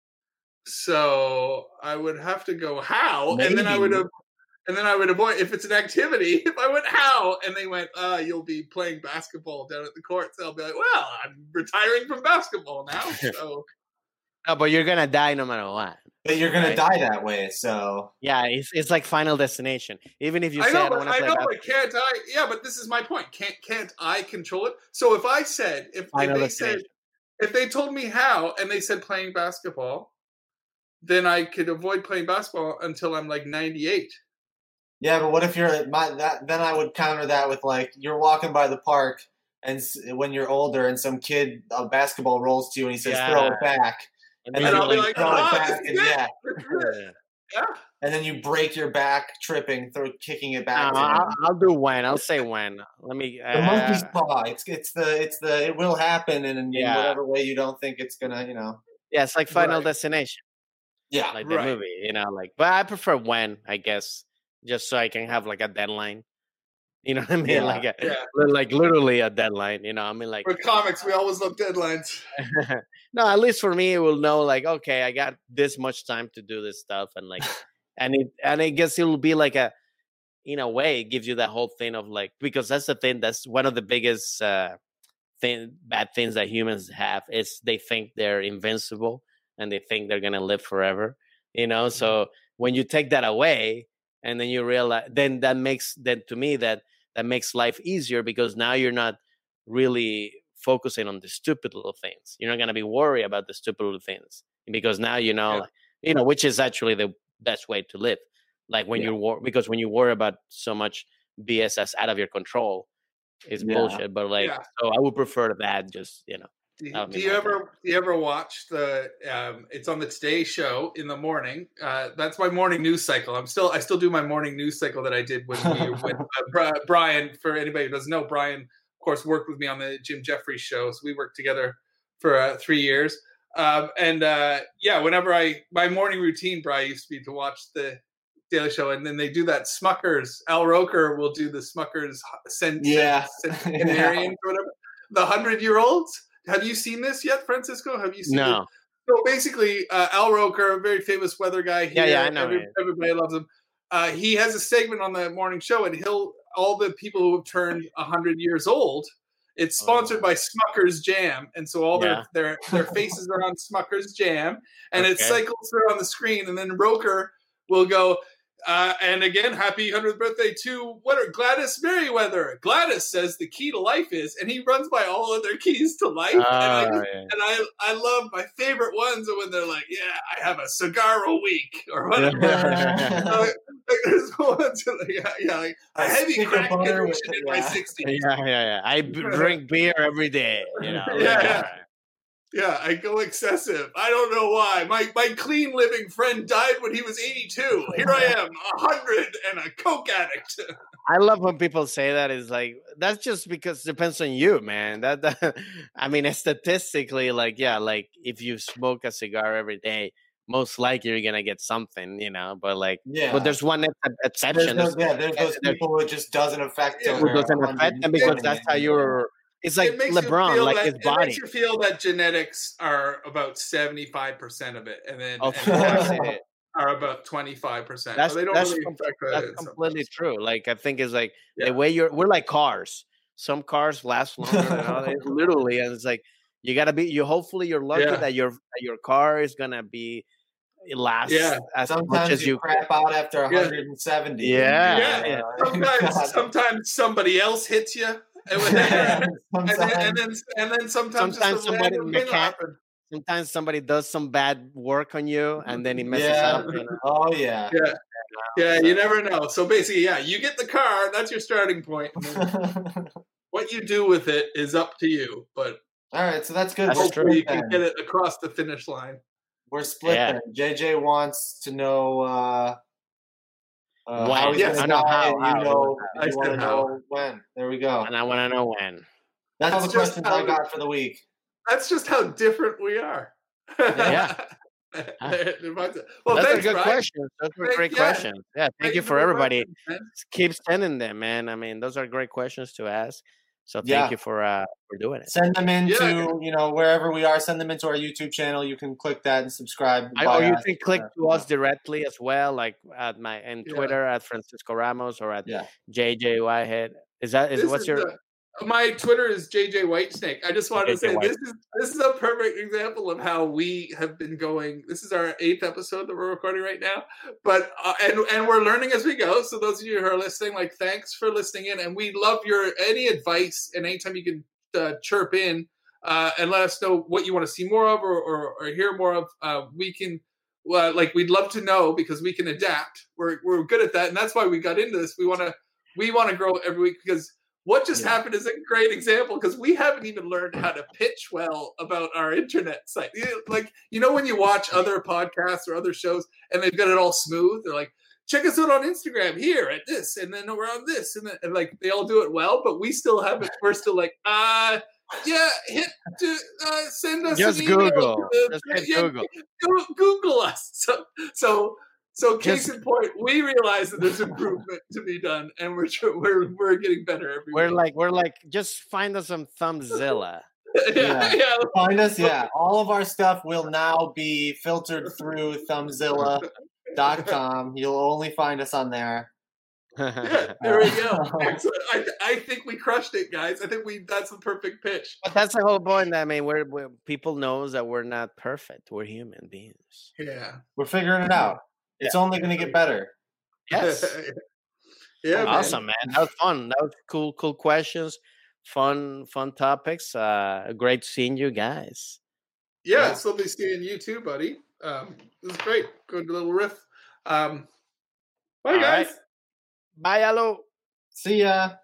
So I would have to go how, and then I would Maybe. have, and then I would avoid if it's an activity. If I went how, and they went, uh, you'll be playing basketball down at the courts, I'll be like, well, I'm retiring from basketball now. So No, but you're gonna die no matter what. But you're gonna Right. die that way, so Yeah, it's it's like Final Destination. Even if you I say know, I don't but want to I play know, basketball, but can't I? Yeah, but this is my point. Can't can't I control it? So if I said, if, if Final they said, Destination. if they told me how, and they said playing basketball, then I could avoid playing basketball until I'm like ninety-eight. yeah. But what if you're my that? Then I would counter that with like you're walking by the park, and s- when you're older, and some kid a basketball rolls to you, and he says, "Throw Yeah. it back," And and then And then I'll you be like like, throw it ah, back, this and is it. yeah, This is it. Yeah. and then you break your back tripping, throw kicking it No, back. to I'll, him. I'll do when. I'll say when. Let me. The monkey's Uh, paw. It's it's the it's the it will happen, and in, Yeah. whatever way you don't think it's gonna, you know. yeah, it's like Final Right. Destination, Yeah. like the Right. movie. You know, like. But I prefer when, I guess, just so I can have like a deadline. You know what I mean? Yeah. Like, a, Yeah. like literally a deadline. You know, I mean, like. For comics, we always love deadlines. No, at least for me, it will know like, okay, I got this much time to do this stuff, and like, and it and I guess it will be like a, in a way, it gives you that whole thing of like, because that's the thing, that's one of the biggest uh, thing bad things that humans have is they think they're invincible and they think they're gonna live forever, you know. So when you take that away, and then you realize, then that makes then to me that that makes life easier because now you're not really focusing on the stupid little things. You're not going to be worried about the stupid little things because now you know, Yeah. like, you know, which is actually the best way to live. Like when Yeah. you wor- because when you worry about so much B S that's out of your control, it's Yeah. bullshit. But like, Yeah. so I would prefer that. Just you know, Do, That would do be you my ever do you ever watch the? Um, it's on the Today Show in the morning. Uh, that's my morning news cycle. I'm still I still do my morning news cycle that I did when we when uh, Bri- Brian. For anybody who doesn't know, Brian, of course, worked with me on the Jim Jeffries show. So we worked together for uh, three years. Um, and uh, yeah, whenever I my morning routine, Brian, used to be to watch the Daily Show, and then they do that Smuckers. Al Roker will do the Smuckers cent- Yeah. centenarian or whatever. The hundred year olds. Have you seen this yet, Francisco? Have you seen it? no, So basically, uh, Al Roker, a very famous weather guy here. Yeah, yeah, I know Every, him. everybody loves him. Uh, he has a segment on the morning show, and he'll all the people who have turned a hundred years old. It's sponsored Oh. by Smucker's Jam, and so all Yeah. their their their faces are on Smucker's Jam, and it Okay. cycles through on the screen, and then Roker will go. Uh, and again, happy hundredth birthday to what are Gladys Merriweather. Gladys says the key to life is, and he runs by all of their keys to life. and I Oh, just yeah. and I, I love my favorite ones are when they're like, yeah, I have a cigar a week or whatever. Yeah. Uh, like there's ones that, like, yeah, yeah, like a A heavy stick of crack butter with addiction it, in my yeah. sixties. yeah, yeah, yeah. I b- drink beer every day. You know. Yeah, yeah. Yeah, I go excessive. I don't know why. My my clean living friend died when he was eighty-two. Here I am, a hundred and a coke addict. I love when people say that. It's like that's just because it depends on you, man. That, that I mean, statistically, like yeah, like if you smoke a cigar every day, most likely you're gonna get something, you know. But like, Yeah. but there's one ex- There's exception. those, yeah, there's those there- people who it just doesn't affect Yeah. till who they're doesn't affect them because that's how you're. It's like it makes LeBron, you feel like that, his It body. makes you feel that genetics are about seventy-five percent of it, and then Of and course, then it is. are about twenty-five percent. That's But they don't that's really com- affect that that's in some completely ways. true. Like I think it's like Yeah. the way you're. We're like cars. Some cars last longer than others. Literally, and it's like you gotta be. You hopefully you're lucky Yeah. that your that your car is gonna be last Yeah. as much Sometimes as you you. crap out after Yeah. one hundred seventy. Yeah. Yeah. yeah. Sometimes, sometimes somebody else hits you, and, when Yeah, and, then, and sometimes. then and then sometimes, Sometimes just a somebody random thing mechan- happen. Sometimes somebody does some bad work on you, and then it messes Yeah. up. You know? Oh yeah. Yeah, yeah, So- you never know. So basically, yeah, you get the car. That's your starting point. And then, what you do with it is up to you. But all right, so that's good. That's hopefully you can then. get it across the finish line. We're split Yeah. then. J J wants to know uh, uh, When? how he's Yes. going I to know die, how, and how, you know, I you want to said how. know when. There we go. and I want to know when. That's all That's the just questions how I it- got for the week. That's just how different we are. Yeah. well, Those thanks, are good Brian. questions. Those are Thank- great yeah. questions. Yeah, thank, Thank you you for the everybody. questions, man. Keep sending them, man. I mean, those are great questions to ask. So thank Yeah. you for uh for doing it. Send them into, Yeah. you know, wherever we are. Send them into our YouTube channel. You can click that and subscribe. I, by or you us. can click Uh, to us directly as well, like at my and Yeah. Twitter at Francisco Ramos or at Yeah. J J Whitehead. Is that is This what's is your the- my Twitter is J J Whitesnake. I just wanted to J J say White. this is this is a perfect example of how we have been going. This is our eighth episode that we're recording right now, but uh, and and we're learning as we go. So those of you who are listening, like, thanks for listening in, and we love your any advice and anytime you can uh, chirp in uh, and let us know what you want to see more of or or, or hear more of. Uh, we can. Well, like, we'd love to know because we can adapt. We're we're good at that, and that's why we got into this. We want to we want to grow every week because what just Yeah. happened is a great example because we haven't even learned how to pitch well about our internet site. You know, like, you know, when you watch other podcasts or other shows and they've got it all smooth, they're like, check us out on Instagram here at this, and then we're on this, and, then, and like they all do it well, but we still haven't. We're still like, uh, yeah, hit, to, uh, send us just an email Google. to- Just hit yeah, Google. Go, Google us. So, so, so case Just- in point, we realize that there's improvement to be done, and we're tr- we're we're getting better every We're week. like we're like just find us some Thumbzilla. yeah, Yeah. yeah. Find us, yeah. All of our stuff will now be filtered through thumbzilla dot com. You'll only find us on there. Yeah, there we go. Excellent. I, I think we crushed it, guys. I think we that's the perfect pitch. But that's the whole point. I mean, we're, we're people knows that we're not perfect. We're human beings. Yeah. We're figuring it out. It's only going to get better. Yes. yeah. Man. Awesome, man. That was fun. That was cool, cool questions. Fun, fun topics. Uh great seeing you guys. Yeah, Yeah. it's lovely seeing you too, buddy. Um, this is great. Good little riff. Um, bye, All guys. right. Bye, hello. See ya.